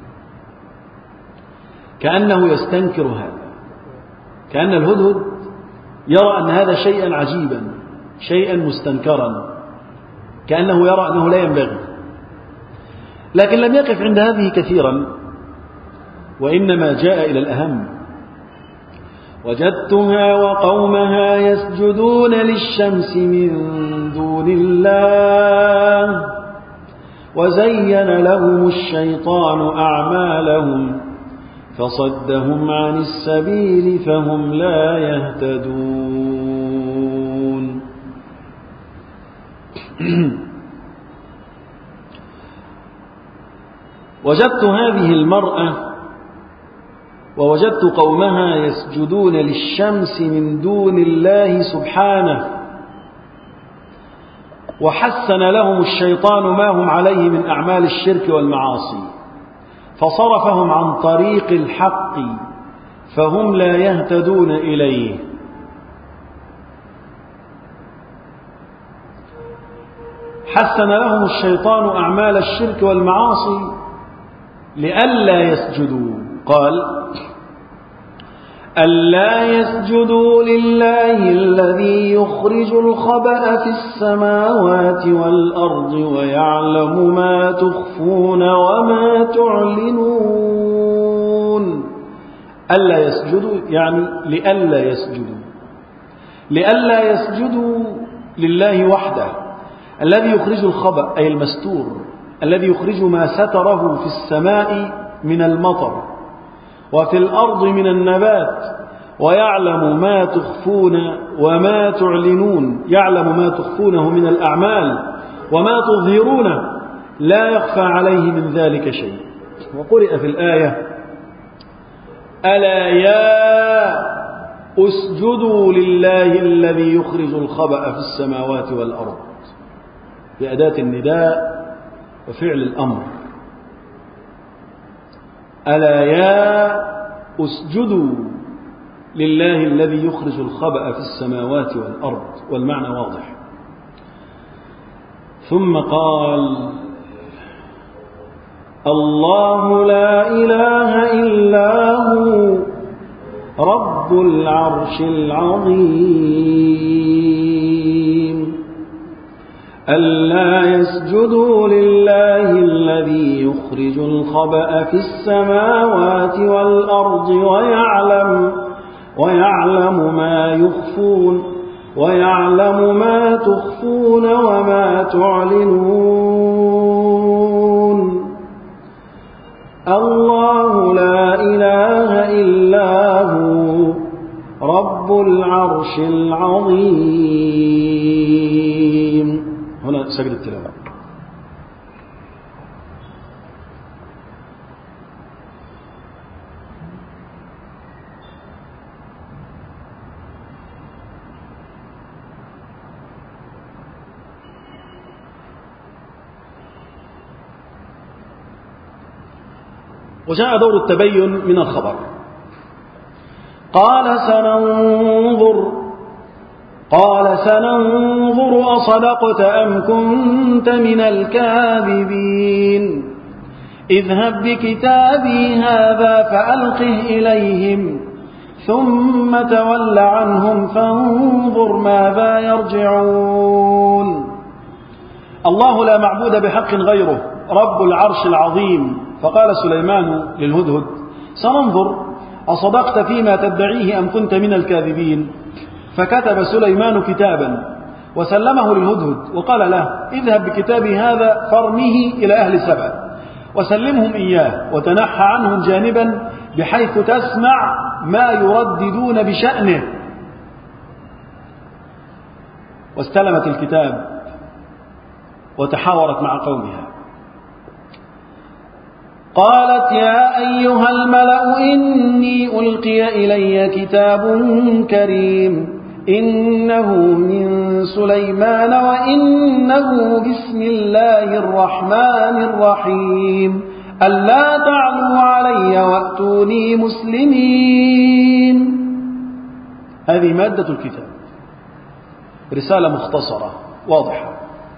كأنه يستنكر هذا، كأن الهدهد يرى أن هذا شيئا عجيبا، شيئا مستنكرا، كأنه يرى أنه لا ينبغي. لكن لم يقف عند هذه كثيرا، وإنما جاء إلى الأهم: وجدتها وقومها يسجدون للشمس من دون الله وزين لهم الشيطان أعمالهم فصدهم عن السبيل فهم لا يهتدون. وجدت هذه المرأة ووجدت قومها يسجدون للشمس من دون الله سبحانه، وحسن لهم الشيطان ما هم عليه من أعمال الشرك والمعاصي، فصرفهم عن طريق الحق فهم لا يهتدون إليه. حسن لهم الشيطان أعمال الشرك والمعاصي لئلا يسجدوا، قال: ألا يسجدوا لله الذي يخرج الخبأ في السماوات والأرض ويعلم ما تخفون وما تعلنون. ألا يسجدوا يعني لئلا يسجدوا، لئلا يسجدوا لله وحده الذي يخرج الخبأ أي المستور، الذي يخرج ما ستره في السماء من المطر وفي الأرض من النبات، ويعلم ما تخفون وما تعلنون، يعلم ما تخفونه من الأعمال وما تظهرونه، لا يخفى عليه من ذلك شيء. وقرئ في الآية: ألا يا اسجدوا لله الذي يخرج الخبأ في السماوات والأرض، بأداة النداء وفعل الأمر. ألا يا اسجدوا لله الذي يخرج الخبأ في السماوات والأرض، والمعنى واضح. ثم قال: الله لا إله إلا هو رب العرش العظيم. ألا يسجدوا لله الذي يخرج الخبأ في السماوات والأرض ويعلم ويعلم ما يخفون ويعلم ما تخفون وما تعلنون. الله لا إله إلا هو رب العرش العظيم. هنا سجد التلاوة. وجاء دور التبين من الخبر. قال سننظر قال سننظر أصدقت أم كنت من الكاذبين اذهب بكتابي هذا فألقه إليهم ثم تول عنهم فانظر ماذا يرجعون. الله لا معبود بحق غيره رب العرش العظيم. فقال سليمان للهدهد سننظر أصدقت فيما تدعيه أم كنت من الكاذبين. فكتب سليمان كتابا وسلمه للهدهد وقال له اذهب بكتابي هذا فارمه إلى أهل سبأ وسلمهم إياه وتنحى عنهم جانبا بحيث تسمع ما يرددون بشأنه. واستلمت الكتاب وتحاورت مع قومها. قالت يا أيها الملأ إني ألقي إلي كتاب كريم إنه من سليمان وإنه بسم الله الرحمن الرحيم ألا تعلوا علي وأتوني مسلمين. هذه مادة الكتاب، رسالة مختصرة واضحة.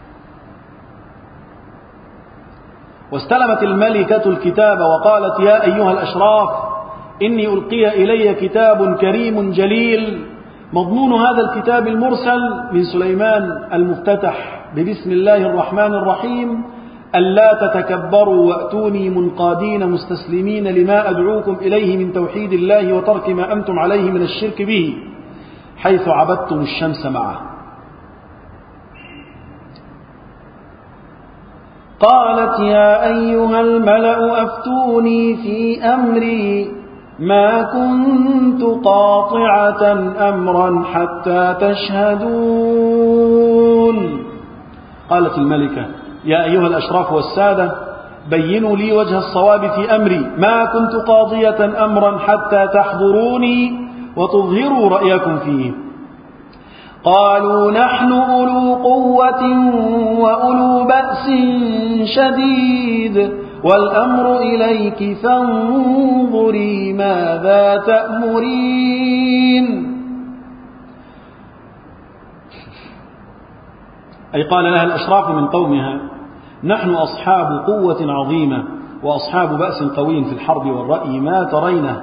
واستلمت الملكة الكتاب وقالت يا أيها الأشراف إني ألقي إلي كتاب كريم جليل. مضمون هذا الكتاب المرسل من سليمان المفتتح ببسم الله الرحمن الرحيم ألا تتكبروا وأتوني منقادين مستسلمين لما أدعوكم إليه من توحيد الله وترك ما أنتم عليه من الشرك به حيث عبدتم الشمس معه. قالت يا أيها الملأ أفتوني في أمري ما كنت قاطعة أمرا حتى تشهدون. قالت الملكة يا أيها الأشراف والسادة بينوا لي وجه الصواب في أمري ما كنت قاضية أمرا حتى تحضروني وتظهروا رأيكم فيه. قالوا نحن أولو قوة وأولو بأس شديد والأمر إليك فانظري ماذا تأمرين. أي قال لها الأشراف من قومها نحن أصحاب قوة عظيمة وأصحاب بأس قوي في الحرب والرأي ما ترينه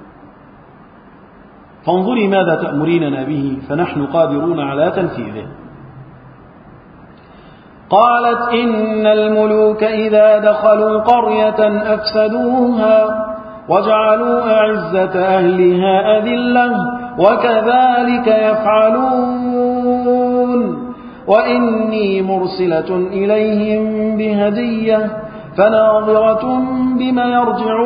فانظري ماذا تأمريننا به فنحن قادرون على تنفيذه. قالت إن الملوك إذا دخلوا قرية أفسدوها وجعلوا أعزة أهلها أذلة وكذلك يفعلون وإني مرسلة إليهم بهدية فناظرة بما يرجع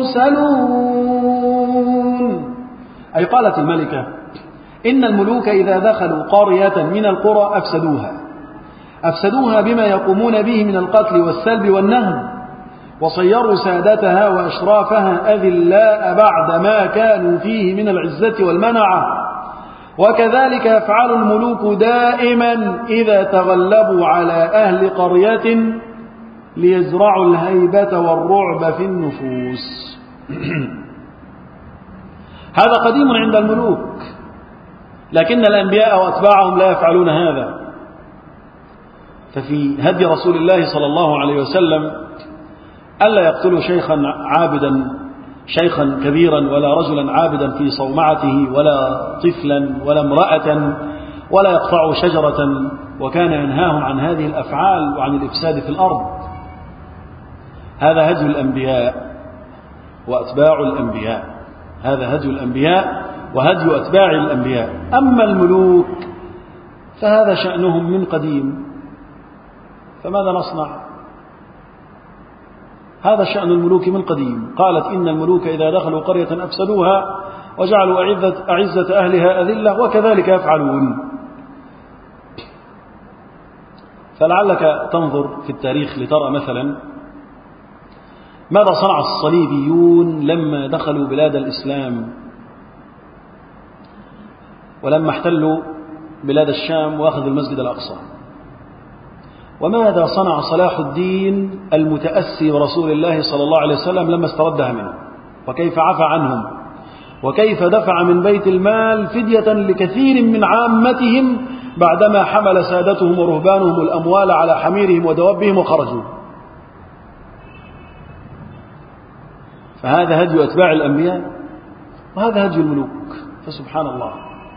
المرسلون. أي قالت الملكة إن الملوك إذا دخلوا قرية من القرى أفسدوها أفسدوها بما يقومون به من القتل والسلب والنهب وصيروا سادتها وأشرافها أذلاء بعد ما كانوا فيه من العزة والمنعة وكذلك يفعل الملوك دائما إذا تغلبوا على أهل قرية ليزرعوا الهيبة والرعب في النفوس. هذا قديم عند الملوك لكن الأنبياء وأتباعهم لا يفعلون هذا. ففي هدي رسول الله صلى الله عليه وسلم ألا يقتلوا شيخا عابدا شيخا كبيرا ولا رجلا عابدا في صومعته ولا طفلا ولا امرأة ولا يقطعوا شجرة وكان ينهاهم عن هذه الأفعال وعن الإفساد في الأرض. هذا هدي الأنبياء وأتباع الأنبياء هذا هدي الأنبياء وهدي أتباع الأنبياء. أما الملوك فهذا شأنهم من قديم فماذا نصنع؟ هذا شأن الملوك من قديم. قالت إن الملوك إذا دخلوا قرية أفسدوها وجعلوا أعزة, أعزة أهلها أذلة وكذلك يفعلون. فلعلك تنظر في التاريخ لترى مثلا ماذا صنع الصليبيون لما دخلوا بلاد الإسلام ولما احتلوا بلاد الشام وأخذوا المسجد الأقصى، وماذا صنع صلاح الدين المتأسي برسول الله صلى الله عليه وسلم لما استردها منه، وكيف عفى عنهم، وكيف دفع من بيت المال فدية لكثير من عامتهم بعدما حمل سادتهم ورهبانهم الأموال على حميرهم ودوابهم وخرجوا. فهذا هدي أتباع الأنبياء وهذا هدي الملوك. فسبحان الله.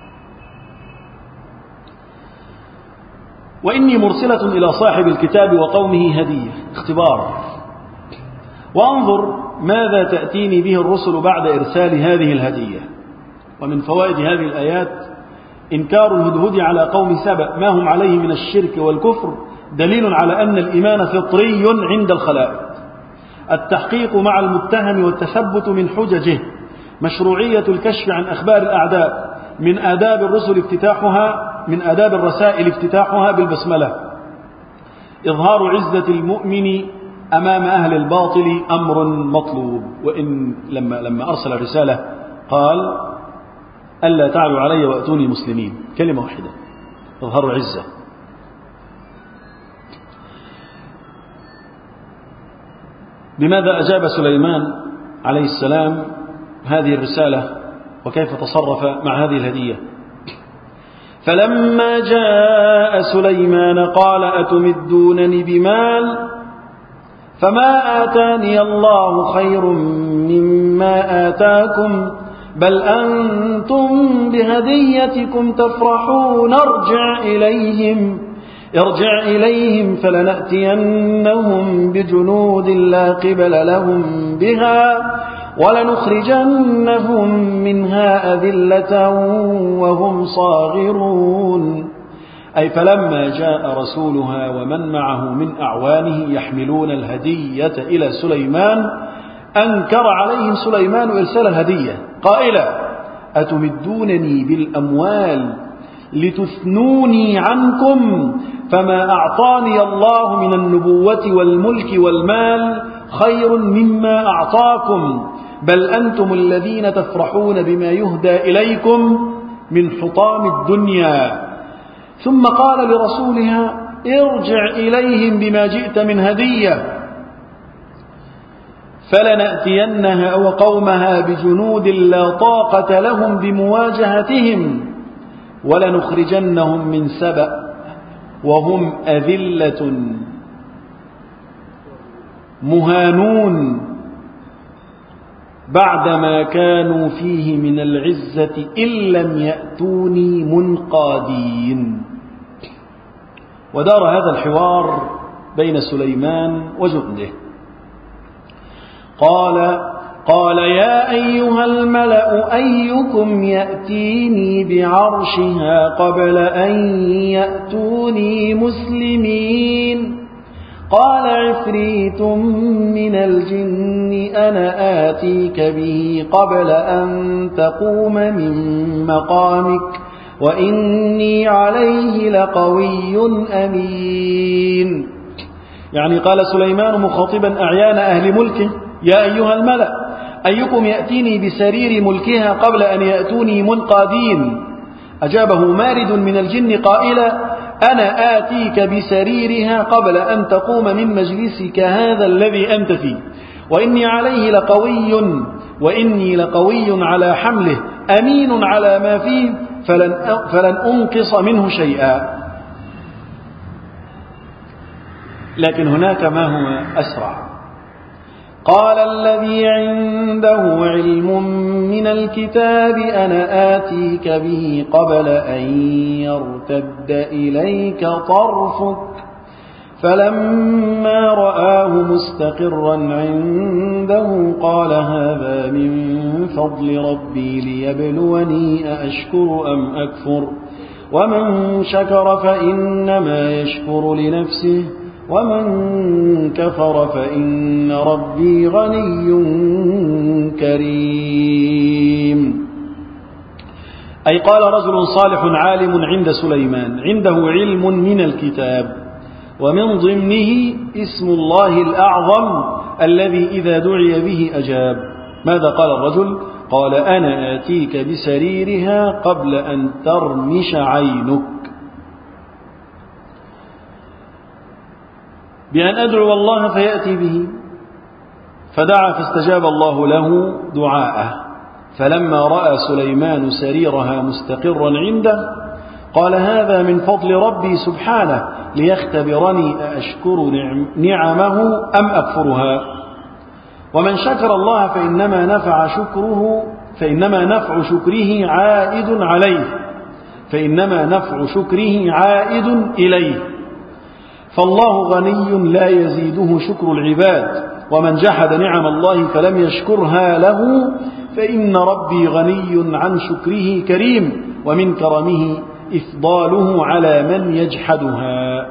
وإني مرسلة إلى صاحب الكتاب وقومه هدية، اختبار، وأنظر ماذا تأتيني به الرسل بعد إرسال هذه الهدية. ومن فوائد هذه الآيات إنكار الهدهد على قوم سبأ ما هم عليه من الشرك والكفر دليل على أن الإيمان فطري عند الخلائق. التحقيق مع المتهم والتثبت من حججه. مشروعية الكشف عن أخبار الأعداء. من آداب الرسل افتتاحها من آداب الرسائل افتتاحها بالبسملة. إظهار عزة المؤمن أمام أهل الباطل أمر مطلوب. وإن لما, لما أرسل الرسالة قال ألا تعلوا علي وأتوني مسلمين، كلمة واحدة، إظهار عزة. بماذا أجاب سليمان عليه السلام هذه الرسالة وكيف تصرف مع هذه الهدية؟ فلما جاء سليمان قال أتمدونني بمال فما آتاني الله خير مما آتاكم بل أنتم بهديتكم تفرحون. ارجع إليهم ارجع إليهم فلنأتينهم بجنود لا قبل لهم بها ولنخرجنهم منها أذلة وهم صاغرون. أي فلما جاء رسولها ومن معه من أعوانه يحملون الهدية إلى سليمان أنكر عليهم سليمان إرسال الهدية قائلا أتمدونني بالأموال لتثنوني عنكم فما أعطاني الله من النبوة والملك والمال خير مما أعطاكم بل أنتم الذين تفرحون بما يهدى إليكم من حطام الدنيا. ثم قال لرسولها ارجع إليهم بما جئت من هدية فلنأتينها وقومها بجنود لا طاقة لهم بمواجهتهم ولنخرجنهم من سبأ وهم أذلة مهانون بعدما كانوا فيه من العزة إن لم يأتوني منقادين. ودار هذا الحوار بين سليمان وجنده. قال قال يا أيها الملأ أيكم يأتيني بعرشها قبل أن يأتوني مسلمين؟ قال عفريت من الجن أنا آتيك به قبل أن تقوم من مقامك وإني عليه لقوي أمين. يعني قال سليمان مخاطبا أعيان أهل ملكه يا أيها الملأ أيكم يأتيني بسرير ملكها قبل أن يأتوني منقادين؟ أجابه مارد من الجن قائلا أنا آتيك بسريرها قبل أن تقوم من مجلسك هذا الذي أنت فيه وإني عليه لقوي وإني لقوي على حمله أمين على ما فيه فلن, فلن أنقص منه شيئا. لكن هناك ما هو أسرع. قال الذي عنده علم من الكتاب أنا آتيك به قبل أن يرتد إليك طرفك فلما رآه مستقرا عنده قال هذا من فضل ربي ليبلوني أأشكر أم أكفر ومن شكر فإنما يشكر لنفسه ومن كفر فإن ربي غني كريم. أي قال رجل صالح عالم عند سليمان عنده علم من الكتاب ومن ضمنه اسم الله الأعظم الذي إذا دعي به أجاب. ماذا قال الرجل؟ قال أنا آتيك بسريرها قبل أن ترمش عينك، بأن أدعو الله فيأتي به، فدعا فاستجاب الله له دعاءه. فلما رأى سليمان سريرها مستقرا عنده قال هذا من فضل ربي سبحانه ليختبرني أأشكر نعمه أم أكفرها. ومن شكر الله فإنما نفع شكره فإنما نفع شكره عائد عليه فإنما نفع شكره عائد إليه، فالله غني لا يزيده شكر العباد، ومن جحد نعم الله فلم يشكرها له فإن ربي غني عن شكره كريم، ومن كرمه إفضاله على من يجحدها.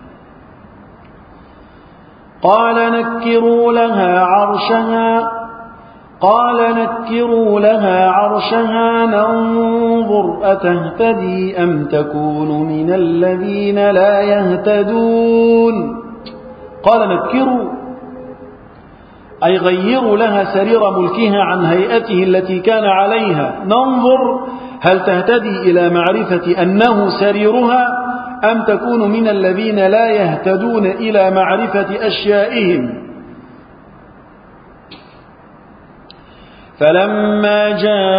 قال نكروا لها عرشها قال نكروا لها عرشها ننظر أتهتدي أم تكون من الذين لا يهتدون. قال نكروا أي غيروا لها سرير ملكها عن هيئته التي كان عليها، ننظر هل تهتدي إلى معرفة أنه سريرها أم تكون من الذين لا يهتدون إلى معرفة أشيائهم. فلما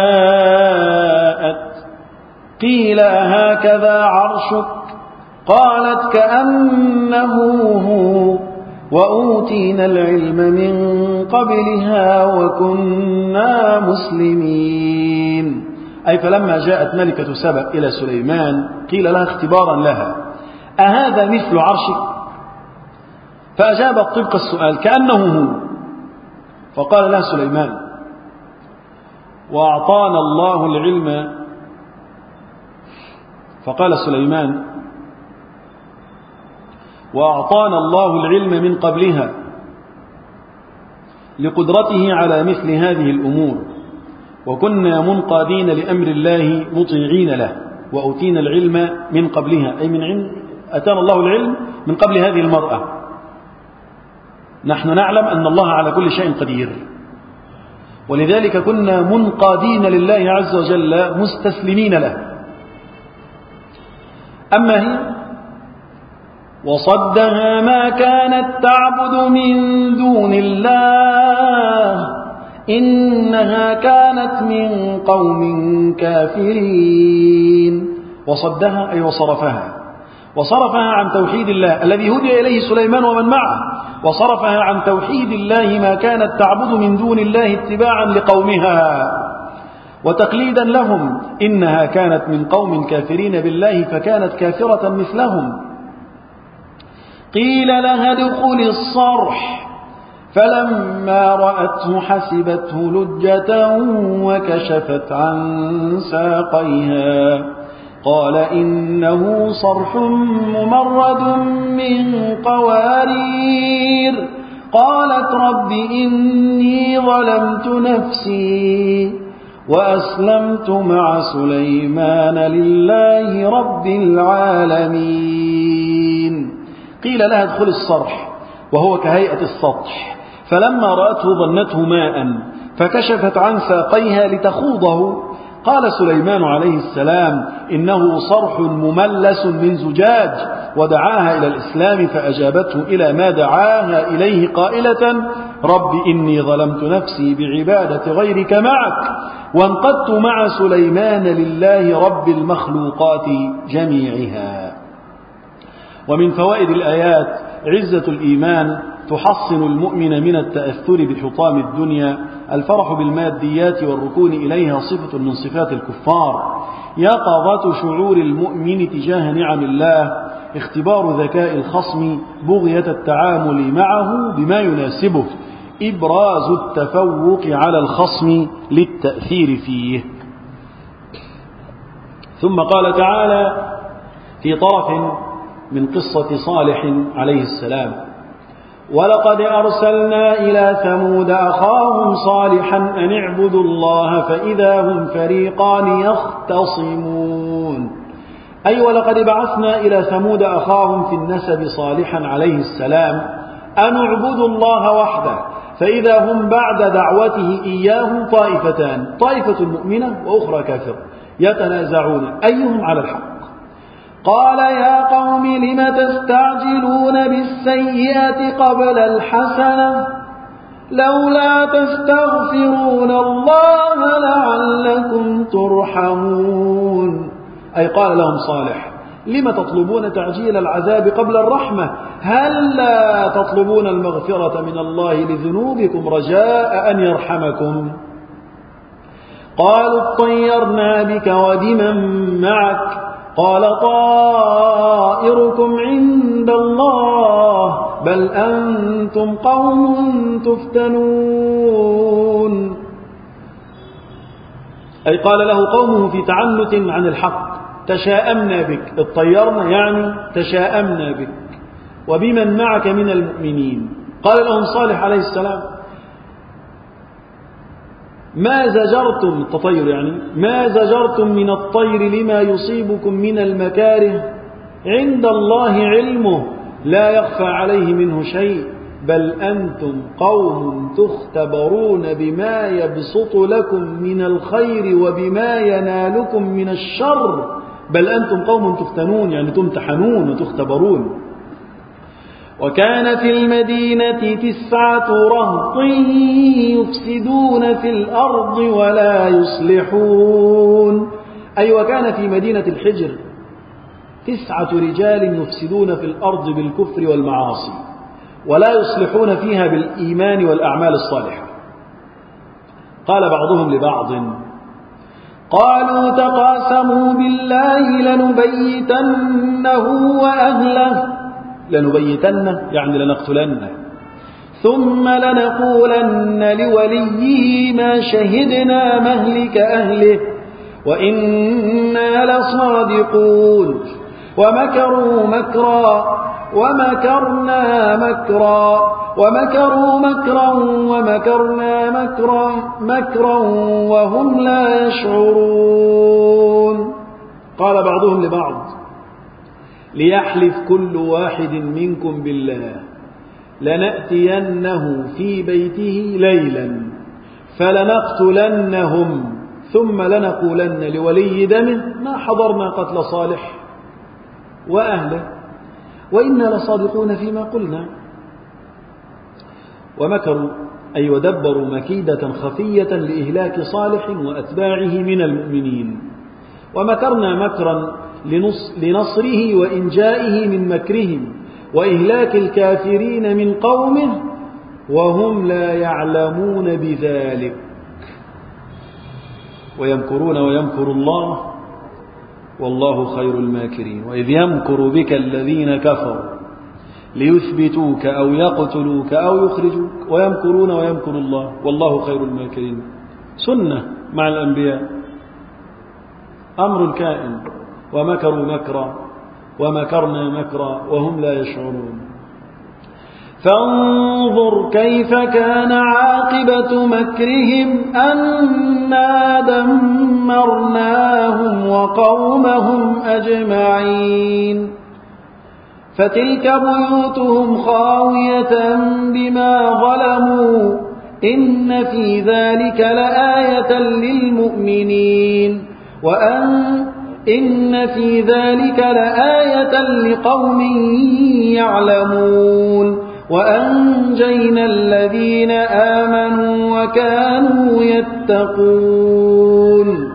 جاءت قيل أهكذا عرشك قالت كأنه هو وأوتينا العلم من قبلها وكنا مسلمين. أي فلما جاءت ملكة سبأ إلى سليمان قيل لها اختبارا لها أهذا مثل عرشك؟ فأجابت طبق السؤال كأنه هو. فقال لها سليمان وأعطانا الله العلم فقال سليمان وأعطانا الله العلم من قبلها لقدرته على مثل هذه الأمور، وكنا منقادين لأمر الله مطيعين له، وأوتينا العلم من قبلها أي من عند أتانا الله العلم من قبل هذه المرأة. نحن نعلم أن الله على كل شيء قدير، ولذلك كنا منقادين لله عز وجل مستسلمين له. أما هي وصدها ما كانت تعبد من دون الله إنها كانت من قوم كافرين. وصدها أي وصرفها وصرفها عن توحيد الله الذي هدي إليه سليمان ومن معه، وصرفها عن توحيد الله ما كانت تعبد من دون الله اتباعا لقومها وتقليدا لهم. إنها كانت من قوم كافرين بالله فكانت كافرة مثلهم. قيل لها ادخل الصرح فلما رأته حسبته لجة وكشفت عن ساقيها قال إنه صرح ممرد من قوارير. قالت رب إني ظلمت نفسي وأسلمت مع سليمان لله رب العالمين. قيل لها ادخل الصرح وهو كهيئة السطح، فلما رأته ظنته ماء فكشفت عن ساقيها لتخوضه. قال سليمان عليه السلام إنه صرح مملس من زجاج، ودعاها إلى الإسلام فأجابته إلى ما دعاها إليه قائلة رب إني ظلمت نفسي بعبادة غيرك معك وانقدت مع سليمان لله رب المخلوقات جميعها. ومن فوائد الآيات عزة الإيمان تحصن المؤمن من التأثر بحطام الدنيا. الفرح بالماديات والركون إليها صفة من صفات الكفار. يقظة شعور المؤمن تجاه نعم الله، اختبار ذكاء الخصم، بغية التعامل معه بما يناسبه، إبراز التفوق على الخصم للتأثير فيه. ثم قال تعالى في طرف من قصة صالح عليه السلام. ولقد أرسلنا إلى ثمود أخاهم صالحا أن اعبدوا الله فإذا هم فريقان يختصمون. أي ولقد بعثنا إلى ثمود أخاهم في النسب صالحا عليه السلام أن اعبدوا الله وحده فإذا هم بعد دعوته إياهم طائفتان، طائفة مؤمنة وأخرى كافرة، يتنازعون أيهم على الحق. قال يا قوم لم تستعجلون بالسيئة قبل الحسنة لولا تستغفرون الله لعلكم ترحمون. أي قال لهم صالح لم تطلبون تعجيل العذاب قبل الرحمة؟ هل لا تطلبون المغفرة من الله لذنوبكم رجاء أن يرحمكم؟ قالوا اطيرنا بك وبمن معك قال طائركم عند الله بل أنتم قوم تفتنون. أي قال له قومه في تعنت عن الحق تشاءمنا بك، اطيرنا يعني تشاءمنا بك وبمن معك من المؤمنين. قال لهم صالح عليه السلام ما زجرتم، التطير يعني ما زجرتم من الطير لما يصيبكم من المكاره عند الله علمه لا يخفى عليه منه شيء بل أنتم قوم تختبرون بما يبسط لكم من الخير وبما ينالكم من الشر بل أنتم قوم تفتنون يعني تمتحنون وتختبرون. وكان في المدينة تسعة رهط يفسدون في الأرض ولا يصلحون. أي وكان في مدينة الحجر تسعة رجال يفسدون في الأرض بالكفر والمعاصي ولا يصلحون فيها بالإيمان والأعمال الصالحة. قال بعضهم لبعض قالوا تقاسموا بالله لنبيتنه وأهله، لنبيتنه يعني لنقتلنه، ثم لنقولن لوليه ما شهدنا مهلك أهله وإنا لصادقون. ومكروا مكرا ومكرنا مكرا ومكروا مكرا ومكرنا مكرا مكرا وهم لا يشعرون. قال بعضهم لبعض ليحلف كل واحد منكم بالله لنأتينه في بيته ليلا فلنقتلنهم ثم لنقولن لولي دمه ما حضرنا قتل صالح وأهله وإنا لصادقون فيما قلنا. ومكروا أي ودبروا مكيدة خفية لإهلاك صالح وأتباعه من المؤمنين. ومكرنا مكرا لنصره وإنجائه من مكرهم وإهلاك الكافرين من قومه وهم لا يعلمون بذلك. ويمكرون ويمكر الله والله خير الماكرين. وإذ يمكر بك الذين كفروا ليثبتوك أو يقتلوك أو يخرجوك ويمكرون ويمكر الله والله خير الماكرين. سنة مع الأنبياء أمر الكائن. ومكروا مكرا ومكرنا مكرا وهم لا يشعرون. فانظر كيف كان عاقبة مكرهم أنا دمرناهم وقومهم أجمعين. فتلك بيوتهم خاوية بما ظلموا إن في ذلك لآية للمؤمنين وأن إن في ذلك لآية لقوم يعلمون. وأنجينا الذين آمنوا وكانوا يتقون.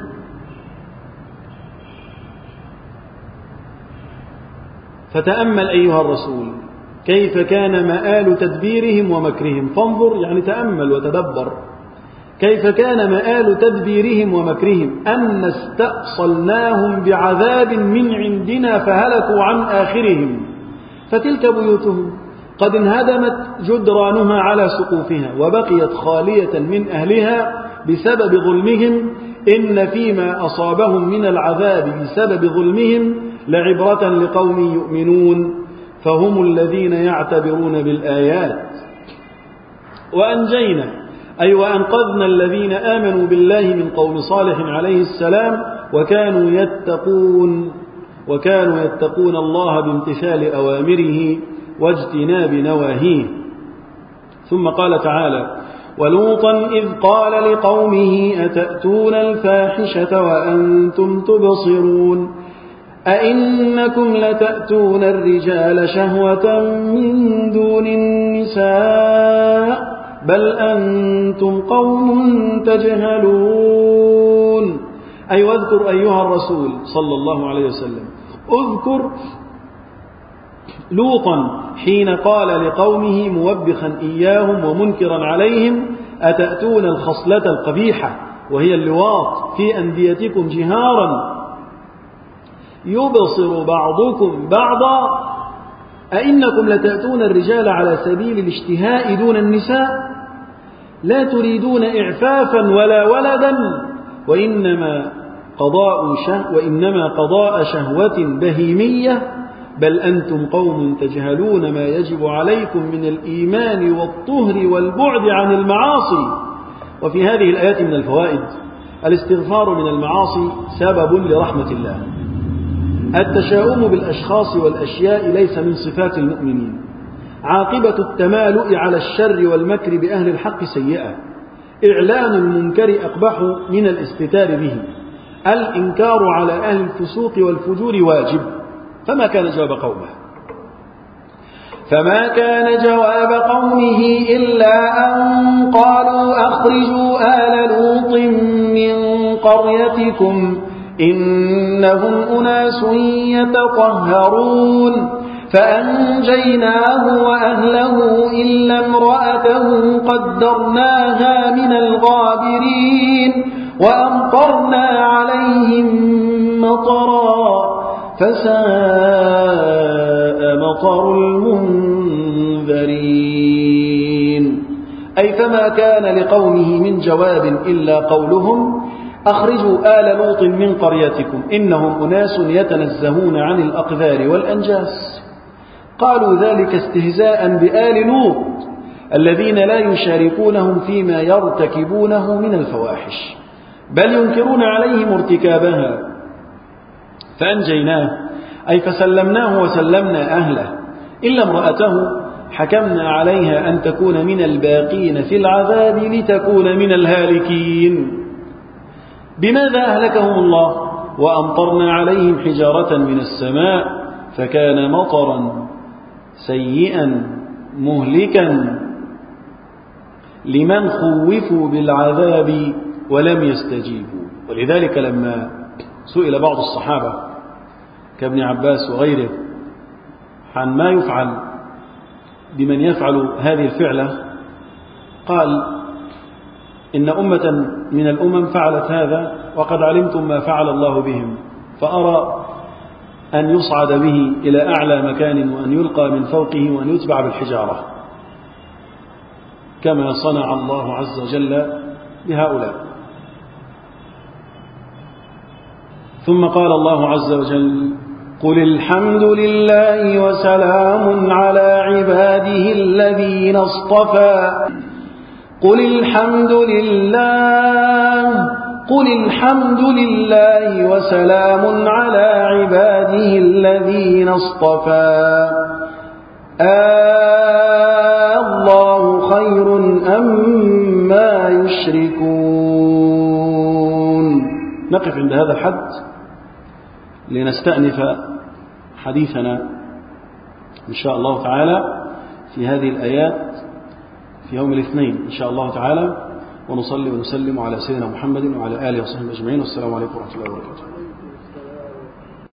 فتأمل أيها الرسول كيف كان مآل تدبيرهم ومكرهم. فانظر يعني تأمل وتدبر كيف كان مآل تدبيرهم ومكرهم أن استأصلناهم بعذاب من عندنا فهلكوا عن آخرهم. فتلك بيوتهم قد انهدمت جدرانها على سقوفها وبقيت خالية من أهلها بسبب ظلمهم. إن فيما أصابهم من العذاب بسبب ظلمهم لعبرة لقوم يؤمنون فهم الذين يعتبرون بالآيات. وأنجينا أي وأنقذنا الذين آمنوا بالله من قوم صالح عليه السلام وكانوا يتقون وكانوا يتقون الله بامتثال أوامره واجتناب نواهيه. ثم قال تعالى: ولوطا إذ قال لقومه أتأتون الفاحشة وأنتم تبصرون أئنكم لتأتون الرجال شهوة من دون النساء بل أنتم قوم تجهلون. أي واذكر أيها الرسول صلى الله عليه وسلم، اذكر لوطا حين قال لقومه موبخا إياهم ومنكرا عليهم: أتأتون الخصلة القبيحة وهي اللواط في أنديتكم جهارا يبصر بعضكم بعضا أئنكم لتأتون الرجال على سبيل الاشتهاء دون النساء لا تريدون إعفافا ولا ولدا وإنما قضاء شه وإنما قضاء شهوة بهيمية بل أنتم قوم تجهلون ما يجب عليكم من الإيمان والطهر والبعد عن المعاصي. وفي هذه الآيات من الفوائد الاستغفار من المعاصي سبب لرحمة الله. التشاؤم بالأشخاص والأشياء ليس من صفات المؤمنين. عاقبة التمالؤ على الشر والمكر بأهل الحق سيئة. إعلان المنكر أقبح من الاستتار به. الإنكار على أهل الفسوق والفجور واجب. فما كان جواب قومه فما كان جواب قومه إلا أن قالوا أخرجوا آل لوط من قريتكم إنهم أناس يتطهرون فأنجيناه وأهله إلا امرأته قدرناها من الغابرين وأمطرنا عليهم مطرا فساء مطر المنذرين. أي فما كان لقومه من جواب إلا قولهم أخرجوا آل لوط من قريتكم إنهم أناس يتنزهون عن الأقذار والأنجاس. قالوا ذلك استهزاء بآل لوط الذين لا يشاركونهم فيما يرتكبونه من الفواحش بل ينكرون عليهم ارتكابها. فأنجيناه أي فسلمناه وسلمنا أهله إلا امرأته حكمنا عليها أن تكون من الباقين في العذاب لتكون من الهالكين. بماذا أهلكهم الله؟ وأمطرنا عليهم حجارة من السماء فكان مطرا سيئا مهلكا لمن خوفوا بالعذاب ولم يستجيبوا. ولذلك لما سئل بعض الصحابة كابن عباس وغيره عن ما يفعل بمن يفعل هذه الفعلة قال إن أمة من الأمم فعلت هذا وقد علمتم ما فعل الله بهم فأرى أن يصعد به إلى أعلى مكان وأن يلقى من فوقه وأن يتبع بالحجارة كما صنع الله عز وجل بهؤلاء. ثم قال الله عز وجل قل الحمد لله وسلام على عباده الذين اصطفى قل الحمد لله قل الحمد لله وسلام على عباده الذين اصطفى الله خير أما يشركون. نقف عند هذا الحد لنستأنف حديثنا إن شاء الله تعالى في هذه الآيات في يوم الاثنين إن شاء الله تعالى ونصلي ونسلم على سيدنا محمد وعلى آله وصحبه أجمعين والسلام عليكم ورحمة الله وبركاته.